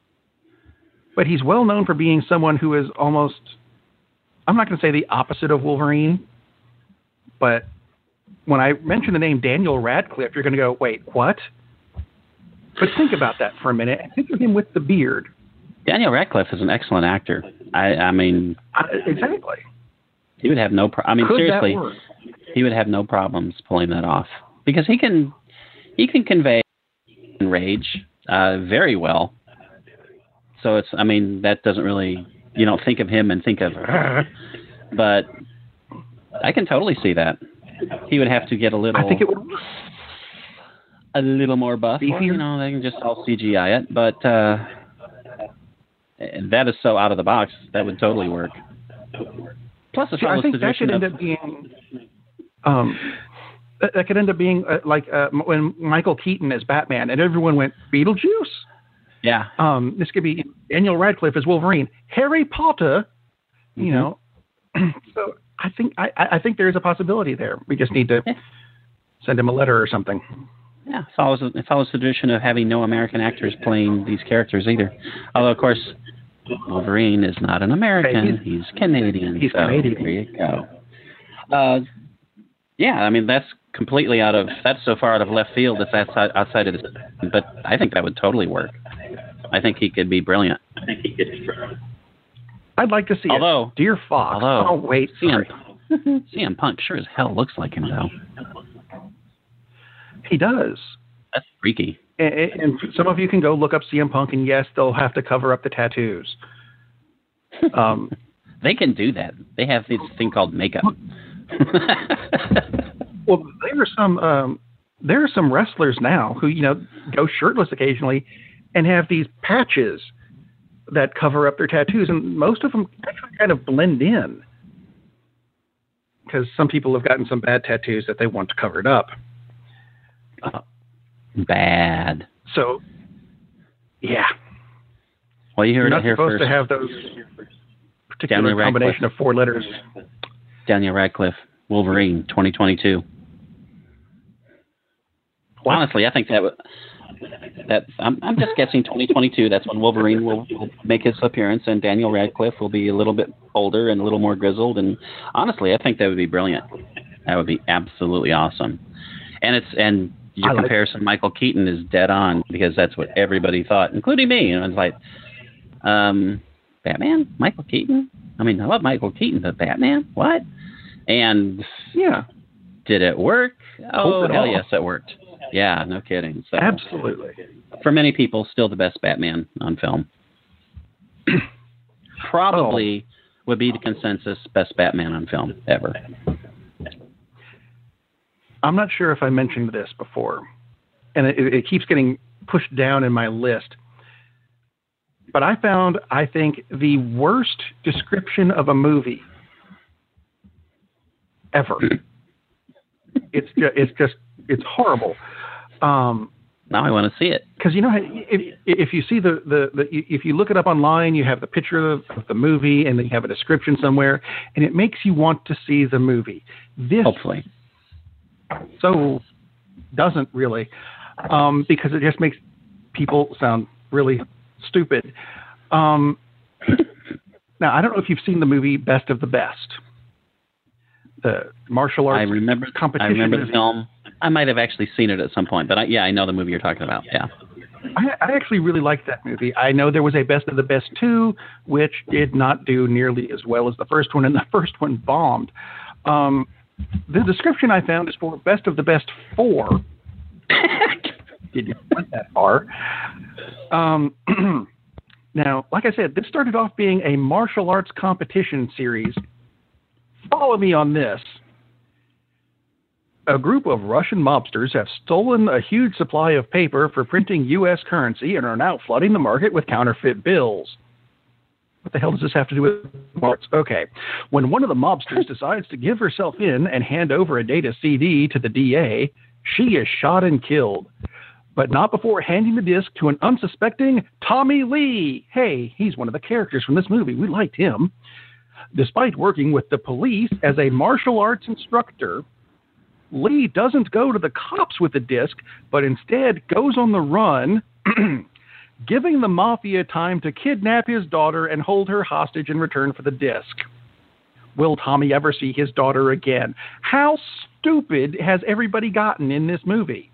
But he's well known for being someone who is almost, I'm not going to say the opposite of Wolverine, but when I mention the name Daniel Radcliffe, you're going to go, wait, what? But think about that for a minute and picture him with the beard. Daniel Radcliffe is an excellent actor. I, I mean, Uh, exactly. he would have no. Pro- I mean, Could seriously, that work? he would have no problems pulling that off because he can he can convey rage uh, very well. So it's. I mean, that doesn't really. You don't think of him and think of, but I can totally see that. He would have to get a little. I think it would. a little more buff. Or, you know, they can just all C G I it, but uh, that is so out of the box. That would totally work. Plus, a See, I fellow think that tradition could end of up being. Um, that, that could end up being uh, like uh, when Michael Keaton as Batman, and everyone went Beetlejuice. yeah. Um, this could be Daniel Radcliffe as Wolverine, Harry Potter. You Mhm. know, so I think I, I think there is a possibility there. We just need to Yeah. send him a letter or something. Yeah, it follows it follows the tradition of having no American actors playing these characters either. Although, of course, Wolverine is not an American; He's- he's Canadian. he's so Canadian. There you go. Uh, yeah, I mean that's completely out of that's so far out of left field. That's outside outside of this, but I think that would totally work. I think he could be brilliant. I think he could be brilliant. I'd like to see Although- it. Dear Fox. although- oh wait, See him. sorry. C M Punk sure as hell looks like him, though. He does. That's freaky. And, and some of you can go look up C M Punk, and yes, they'll have to cover up the tattoos. Um, they can do that. They have this thing called makeup. Well, there are some um, there are some wrestlers now who, you know, go shirtless occasionally and have these patches that cover up their tattoos, and most of them actually kind of blend in because some people have gotten some bad tattoos that they want to cover it up. Uh, bad. So, yeah. Well, you heard You're not it here supposed first. to have those particular combination of four letters. Daniel Radcliffe, Wolverine, twenty twenty-two. What? Honestly, I think that would, that I'm, I'm just guessing twenty twenty-two. That's when Wolverine will, will make his appearance, and Daniel Radcliffe will be a little bit older and a little more grizzled. And honestly, I think that would be brilliant. That would be absolutely awesome. And it's and your I like comparison to Michael Keaton is dead on because that's what everybody thought, including me. And it's like, um, Batman, Michael Keaton. I mean, I love Michael Keaton, but Batman, what? And yeah, did it work? Oh, it hell all. yes, it worked. Yeah, no kidding. So, absolutely. For many people, still the best Batman on film. Probably oh. would be the consensus best Batman on film ever. I'm not sure if I mentioned this before, and it, it keeps getting pushed down in my list. But I found, I think, the worst description of a movie ever. it's just, it's just it's horrible. Um, now I want to see it because you know if if you see the, the, the if you look it up online, you have the picture of, of the movie and then you have a description somewhere, and it makes you want to see the movie. This hopefully so doesn't really um, because it just makes people sound really stupid. Um, now I don't know if you've seen the movie Best of the Best. The martial arts I remember, competition. I remember movie. the film. I might have actually seen it at some point, but I, yeah, I know the movie you're talking about. Yeah, I, I actually really liked that movie. I know there was a Best of the Best two, which did not do nearly as well as the first one, and the first one bombed. Um, the description I found is for Best of the Best four. Didn't went that far. Um, now, like I said, this started off being a martial arts competition series. Follow me on this. A group of Russian mobsters have stolen a huge supply of paper for printing U S currency and are now flooding the market with counterfeit bills. What the hell does this have to do with arts? Okay. When one of the mobsters decides to give herself in and hand over a data C D to the D A, she is shot and killed. But not before handing the disc to an unsuspecting Tommy Lee. Hey, he's one of the characters from this movie. We liked him. Despite working with the police as a martial arts instructor, Lee doesn't go to the cops with the disc, but instead goes on the run, giving the mafia time to kidnap his daughter and hold her hostage in return for the disc. Will Tommy ever see his daughter again? How stupid has everybody gotten in this movie?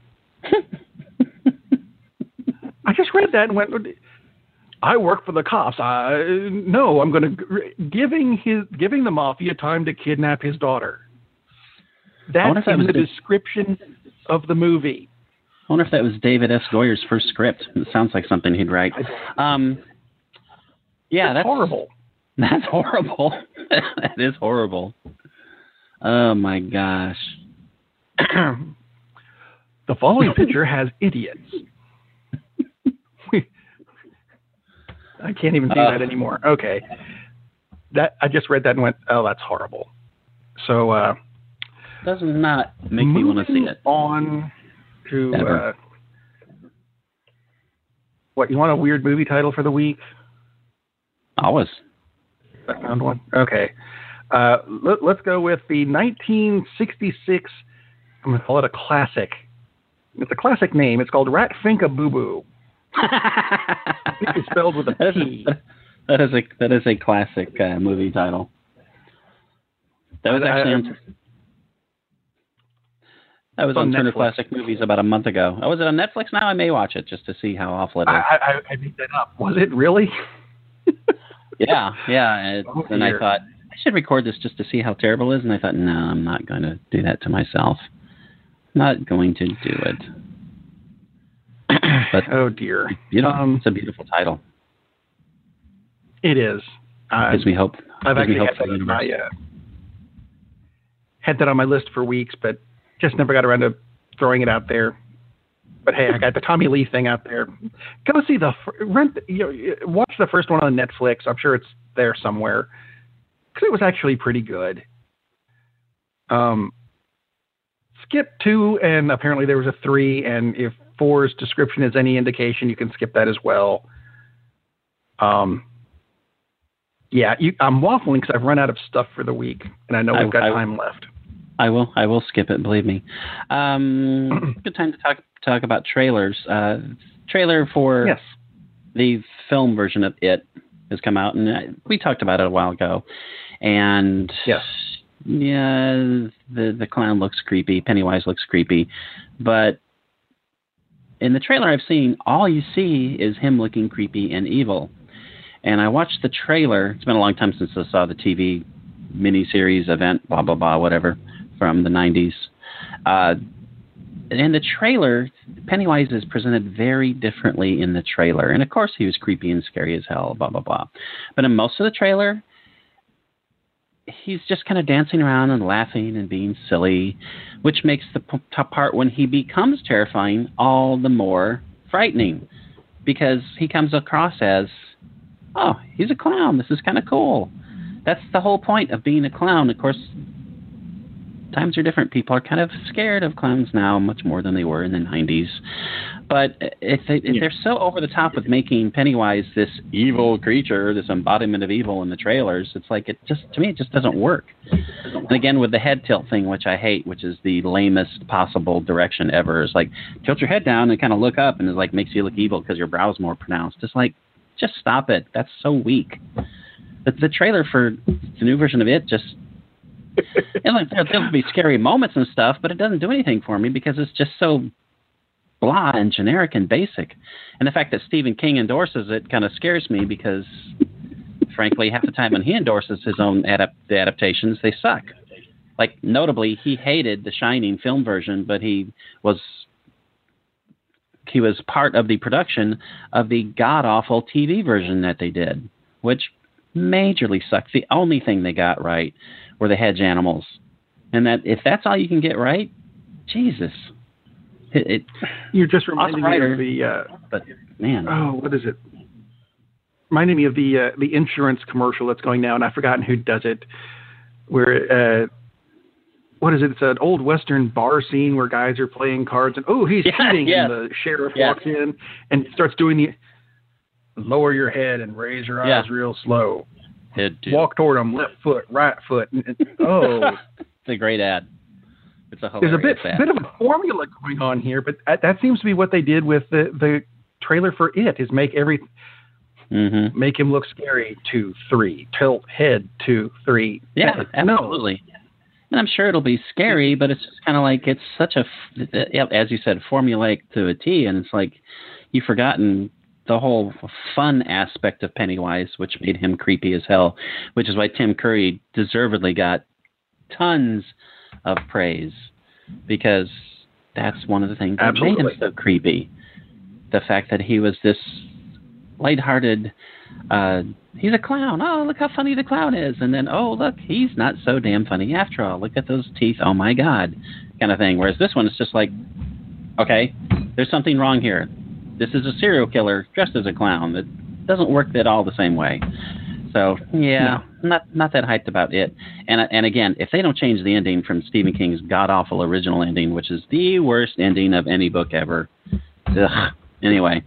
I just read that and went, I work for the cops. I, no, I'm going to giving his giving the mafia time to kidnap his daughter. That's in the description of the movie. I wonder if that was David S. Goyer's first script. It sounds like something he'd write. Um, yeah, that's, that's horrible. That's horrible. That is horrible. Oh my gosh. The following picture has idiots. I can't even do uh, that anymore. Okay. That I just read that and went, oh, that's horrible. So uh does not make me want to see it. On to uh, what, you want a weird movie title for the week? Always. I found one. Okay. Uh, let, let's go with the nineteen sixty-six. I'm going to call it a classic. It's a classic name. It's called Rat Finka Boo Boo. It's spelled with a P. That is a that is a classic uh, movie title. That was actually on, that was on, on Turner Classic Movies about a month ago. Oh, was it on Netflix now? I may watch it just to see how awful it is. I, I, I made that up. Was it really? yeah, yeah. It, oh, and I thought, I should record this just to see how terrible it is. And I thought, no, I'm not going to do that to myself. Not going to do it. But oh dear, you know, um, it's a beautiful title. It is. Uh, Gives me hope. I've Gives me actually hope had for that, the on my, universe. uh, had that on my list for weeks, but just never got around to throwing it out there. But hey, I got the Tommy Lee thing out there. Go see the rent. You know, watch the first one on Netflix. I'm sure it's there somewhere because it was actually pretty good. Um, skip two, and apparently there was a three, and if four's description is any indication, you can skip that as well. Um, yeah, you, I'm waffling because I've run out of stuff for the week, and I know we've got I, time left. I will. I will skip it. Believe me. Um, good time to talk talk about trailers. Uh, trailer for yes. the film version of It has come out, and we talked about it a while ago. And yes. yeah, the the clown looks creepy. Pennywise looks creepy, but in the trailer I've seen, all you see is him looking creepy and evil. And I watched the trailer. It's been a long time since I saw the T V miniseries event, blah, blah, blah, whatever, from the nineties. Uh, in the trailer, Pennywise is presented very differently in the trailer. And, of course, he was creepy and scary as hell, blah, blah, blah. But in most of the trailer, he's just kind of dancing around and laughing and being silly, which makes the p- top part when he becomes terrifying all the more frightening, because he comes across as, oh, he's a clown. This is kind of cool. That's the whole point of being a clown. Of course, times are different. People are kind of scared of clowns now much more than they were in the nineties. But if, they, if yeah. they're so over the top with making Pennywise this evil creature, this embodiment of evil in the trailers, it's like, it just, to me, it just doesn't work. And again, with the head tilt thing, which I hate, which is the lamest possible direction ever, is like, tilt your head down and kind of look up, and it like makes you look evil because your brow's more pronounced. It's like, just stop it. That's so weak. The, the trailer for the new version of It just, and like, there, there'll be scary moments and stuff, but it doesn't do anything for me because it's just so blah and generic and basic. And the fact that Stephen King endorses it kind of scares me because, frankly, half the time when he endorses his own adapt- the adaptations, they suck. Like, notably, he hated the Shining film version, but he was he was part of the production of the god-awful T V version that they did, which majorly sucked. The only thing they got right were the hedge animals. And that if that's all you can get right, Jesus. It, it, You're just reminding me writer, of the, uh, but man, oh, what is it? Reminding me of the uh, the insurance commercial that's going now, and I've forgotten who does it. Where, uh, what is it? It's an old Western bar scene where guys are playing cards, and oh, he's yeah, cheating, yeah. and the sheriff yeah. walks in and starts doing the lower your head and raise your eyes yeah. real slow. Head Walk toward him, left foot, right foot. And, and, oh, it's a great ad. It's a there's a bit ad. bit of a formula going on here, but that, that seems to be what they did with the, the trailer for It. Is make every mm-hmm. make him look scary. Two, three, tilt head. Two, three. Yeah, absolutely. No. And I'm sure it'll be scary, but it's just kind of like it's such a, as you said, formulaic to a T, and it's like you've forgotten the whole fun aspect of Pennywise, which made him creepy as hell, which is why Tim Curry deservedly got tons of praise, because that's one of the things that Absolutely. made him so creepy. The fact that he was this lighthearted, uh, he's a clown. Oh, look how funny the clown is. And then, oh, look, he's not so damn funny after all. Look at those teeth. Oh, my God, kind of thing. Whereas this one is just like, okay, there's something wrong here. This is a serial killer dressed as a clown. That doesn't work at all the same way. So, yeah, no. not not that hyped about It. And and again, if they don't change the ending from Stephen King's god-awful original ending, which is the worst ending of any book ever. Ugh. Anyway,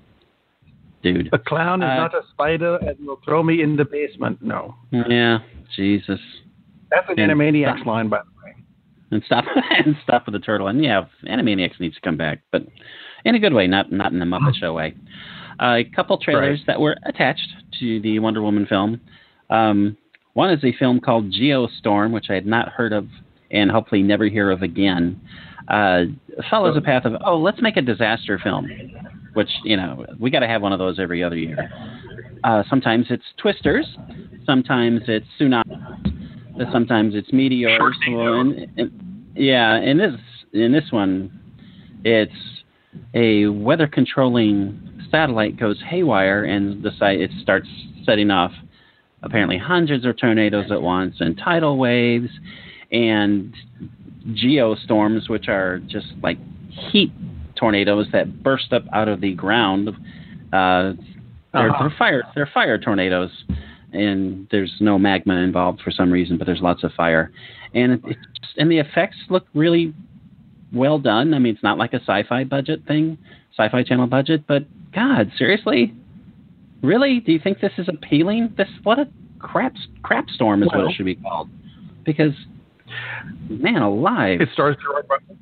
dude. A clown is uh, not a spider and will throw me in the basement. No. Yeah, Jesus. That's an and Animaniacs stop. line, by the way. And stop and stop with the turtle. And yeah, Animaniacs needs to come back, but in a good way, not not in the Muppet Show way. Uh, a couple trailers right. that were attached to the Wonder Woman film. Um, one is a film called Geostorm, which I had not heard of and hopefully never hear of again. Uh, follows a path of, oh, let's make a disaster film, which, you know, we got to have one of those every other year. Uh, sometimes it's Twisters. Sometimes it's Tsunami. But sometimes it's meteors. Well, and, and, yeah, in this in this one, it's a weather controlling satellite goes haywire and the site it starts setting off apparently hundreds of tornadoes at once and tidal waves and geostorms, which are just like heat tornadoes that burst up out of the ground. Uh, they're, uh-huh. they're fire. They're fire tornadoes, and there's no magma involved for some reason, but there's lots of fire, and it, it just, and the effects look really well done. I mean, it's not like a sci-fi budget thing, sci-fi channel budget, but God, seriously, really? Do you think this is appealing? This what a crap crap storm is well, what it should be called, because man alive, it stars Gerard Butler.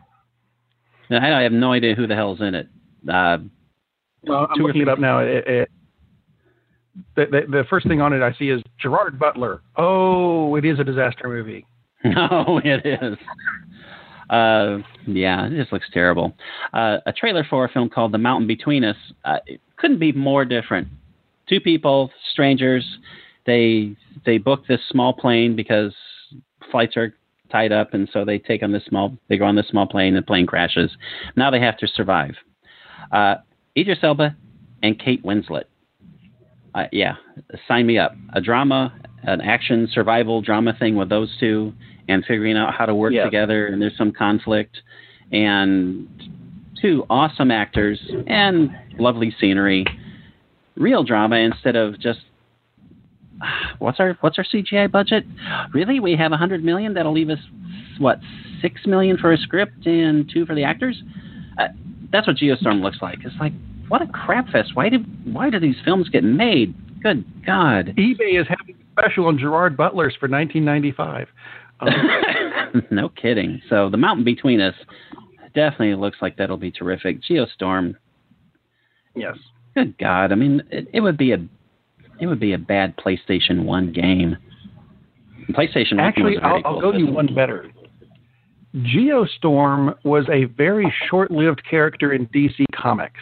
I have no idea who the hell's in it. Uh, well, I'm looking it up now. It, it, the, the, the first thing on it I see is Gerard Butler. Oh, it is a disaster movie. Oh, it is. Uh, yeah, it just looks terrible. Uh, a trailer for a film called The Mountain Between Us. Uh, it couldn't be more different. Two people, strangers. They they book this small plane because flights are tied up, and so they take on this small. They go on this small plane, and the plane crashes. Now they have to survive. Uh, Idris Elba and Kate Winslet. Uh, yeah, sign me up. A drama, an action survival drama thing with those two, and figuring out how to work yeah. together. And there's some conflict, and two awesome actors and lovely scenery. Real drama instead of just. What's our what's our C G I budget? Really, we have a hundred million. That'll leave us what six million for a script and two for the actors. Uh, that's what Geostorm looks like. It's like what a crap fest. Why do why do these films get made? Good God! eBay is having a special on Gerard Butler's for nineteen ninety-five. Um, no kidding. So The Mountain Between Us definitely looks like that'll be terrific. Geostorm. Yes. Good God! I mean, it, it would be a It would be a bad PlayStation one game. PlayStation Actually, one was I'll, I'll cool go you one better. Geostorm was a very short-lived character in D C Comics.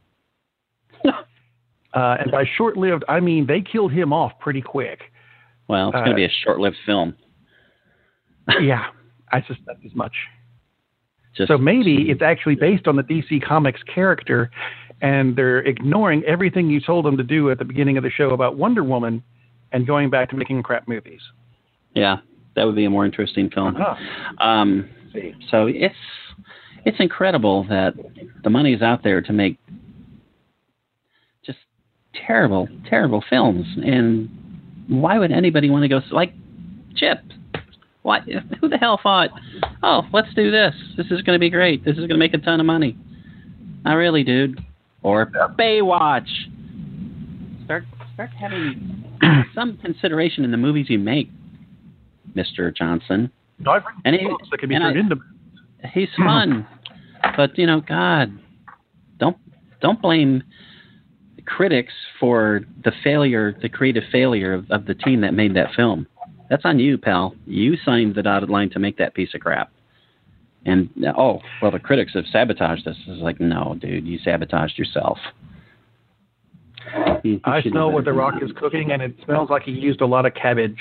uh, and by short-lived, I mean they killed him off pretty quick. Well, it's uh, going to be a short-lived film. Yeah, I suspect as much. Just, so maybe it's actually based on the D C Comics character, and they're ignoring everything you told them to do at the beginning of the show about Wonder Woman and going back to making crap movies. Yeah, that would be a more interesting film. Uh-huh. Um, so it's it's incredible that the money is out there to make just terrible, terrible films. And why would anybody want to go, like Chip? Why, who the hell thought, oh, let's do this. This is going to be great. This is going to make a ton of money. Not really, dude. Or Baywatch. Start start having some consideration in the movies you make, Mister Johnson. No, I've written and he, books that can be and turned I, into. He's fun, but you know, God, don't don't blame the critics for the failure, the creative failure of, of the team that made that film. That's on you, pal. You signed the dotted line to make that piece of crap. And, oh, well, the critics have sabotaged us. It's like, no, dude, you sabotaged yourself. You, you I smell what The Rock is cooking, and it smells like he used a lot of cabbage.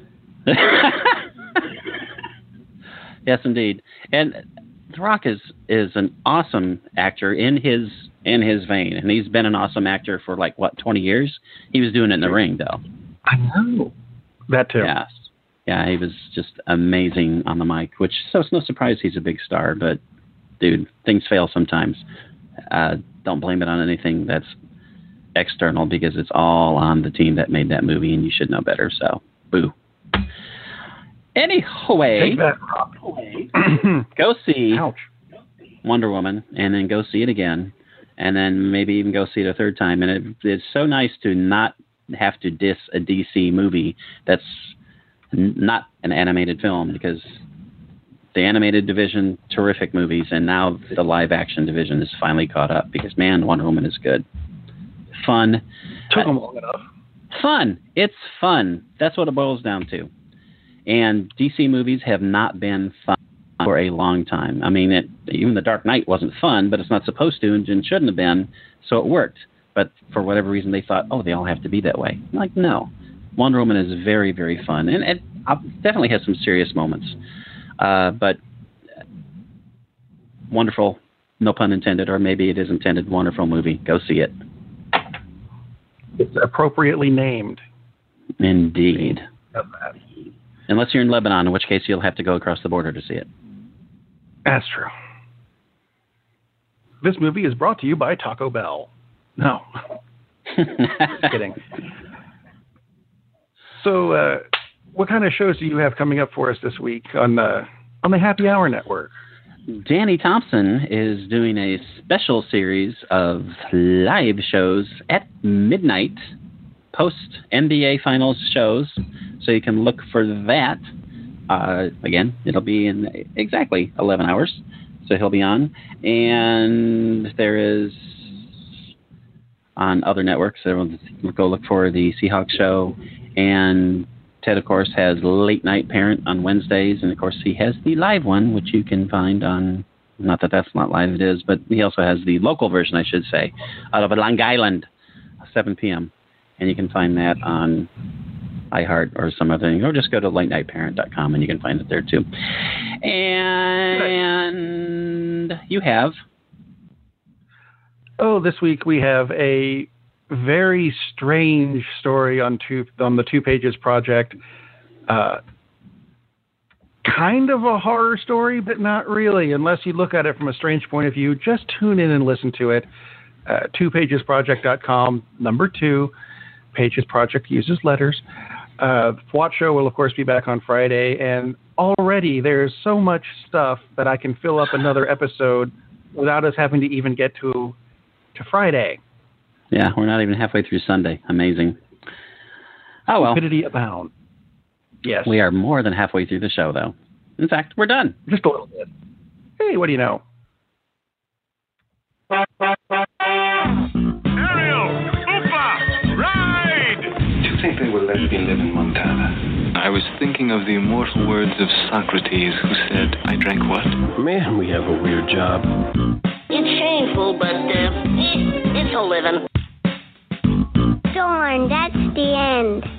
Yes, indeed. And The Rock is, is an awesome actor in his in his vein, and he's been an awesome actor for, like, what, twenty years? He was doing it in the ring, though. I know. That, too. Yes. Yeah, he was just amazing on the mic, which so it's no surprise he's a big star. But, dude, things fail sometimes. Uh, don't blame it on anything that's external because it's all on the team that made that movie, and you should know better. So, boo. Anyway, Take that, Rock. go see Ouch. Wonder Woman, and then go see it again, and then maybe even go see it a third time. And it, it's so nice to not have to diss a D C movie that's not an animated film, because the animated division, terrific movies, and now the live action division is finally caught up because, man, Wonder Woman is good. Fun. Took them long enough. Fun. It's fun. That's what it boils down to. And D C movies have not been fun for a long time. I mean, it, even The Dark Knight wasn't fun, but it's not supposed to and shouldn't have been, so it worked. But for whatever reason, they thought, oh, they all have to be that way. I'm like, no. Wonder Woman is very, very fun, and it definitely has some serious moments. Uh, but wonderful, no pun intended, or maybe it is intended, wonderful movie. Go see it. It's appropriately named. Indeed. Unless you're in Lebanon, in which case you'll have to go across the border to see it. That's true. This movie is brought to you by Taco Bell. No. Just kidding. So, uh, what kind of shows do you have coming up for us this week on the on the Happy Hour Network? Danny Thompson is doing a special series of live shows at midnight, post N B A Finals shows, so you can look for that. Uh, again, it'll be in exactly eleven hours, so he'll be on. And there is, on other networks, everyone go look for the Seahawks show. And Ted, of course, has Late Night Parent on Wednesdays. And, of course, he has the live one, which you can find on, not that that's not live, it is, but he also has the local version, I should say, out of Long Island, seven p.m. And you can find that on iHeart or some other thing. Or just go to late night parent dot com and you can find it there, too. And you have... Oh, this week we have a very strange story on two on the Two Pages Project. Uh, kind of a horror story, but not really, unless you look at it from a strange point of view. Just tune in and listen to it. Uh, two pages project dot com, number two. Pages Project uses letters. Uh, the F W A T show will, of course, be back on Friday, and already there's so much stuff that I can fill up another episode without us having to even get to to Friday. Yeah, we're not even halfway through Sunday. Amazing. Oh, well. Stupidity abound. Yes. We are more than halfway through the show, though. In fact, we're done. Just a little bit. Hey, what do you know? Ariel! Upa! Ride! Do you think they will let me live in Montana? I was thinking of the immortal words of Socrates, who said, I drank what? Man, we have a weird job. It's shameful, but uh, eh, it's a living. Darn, that's the end.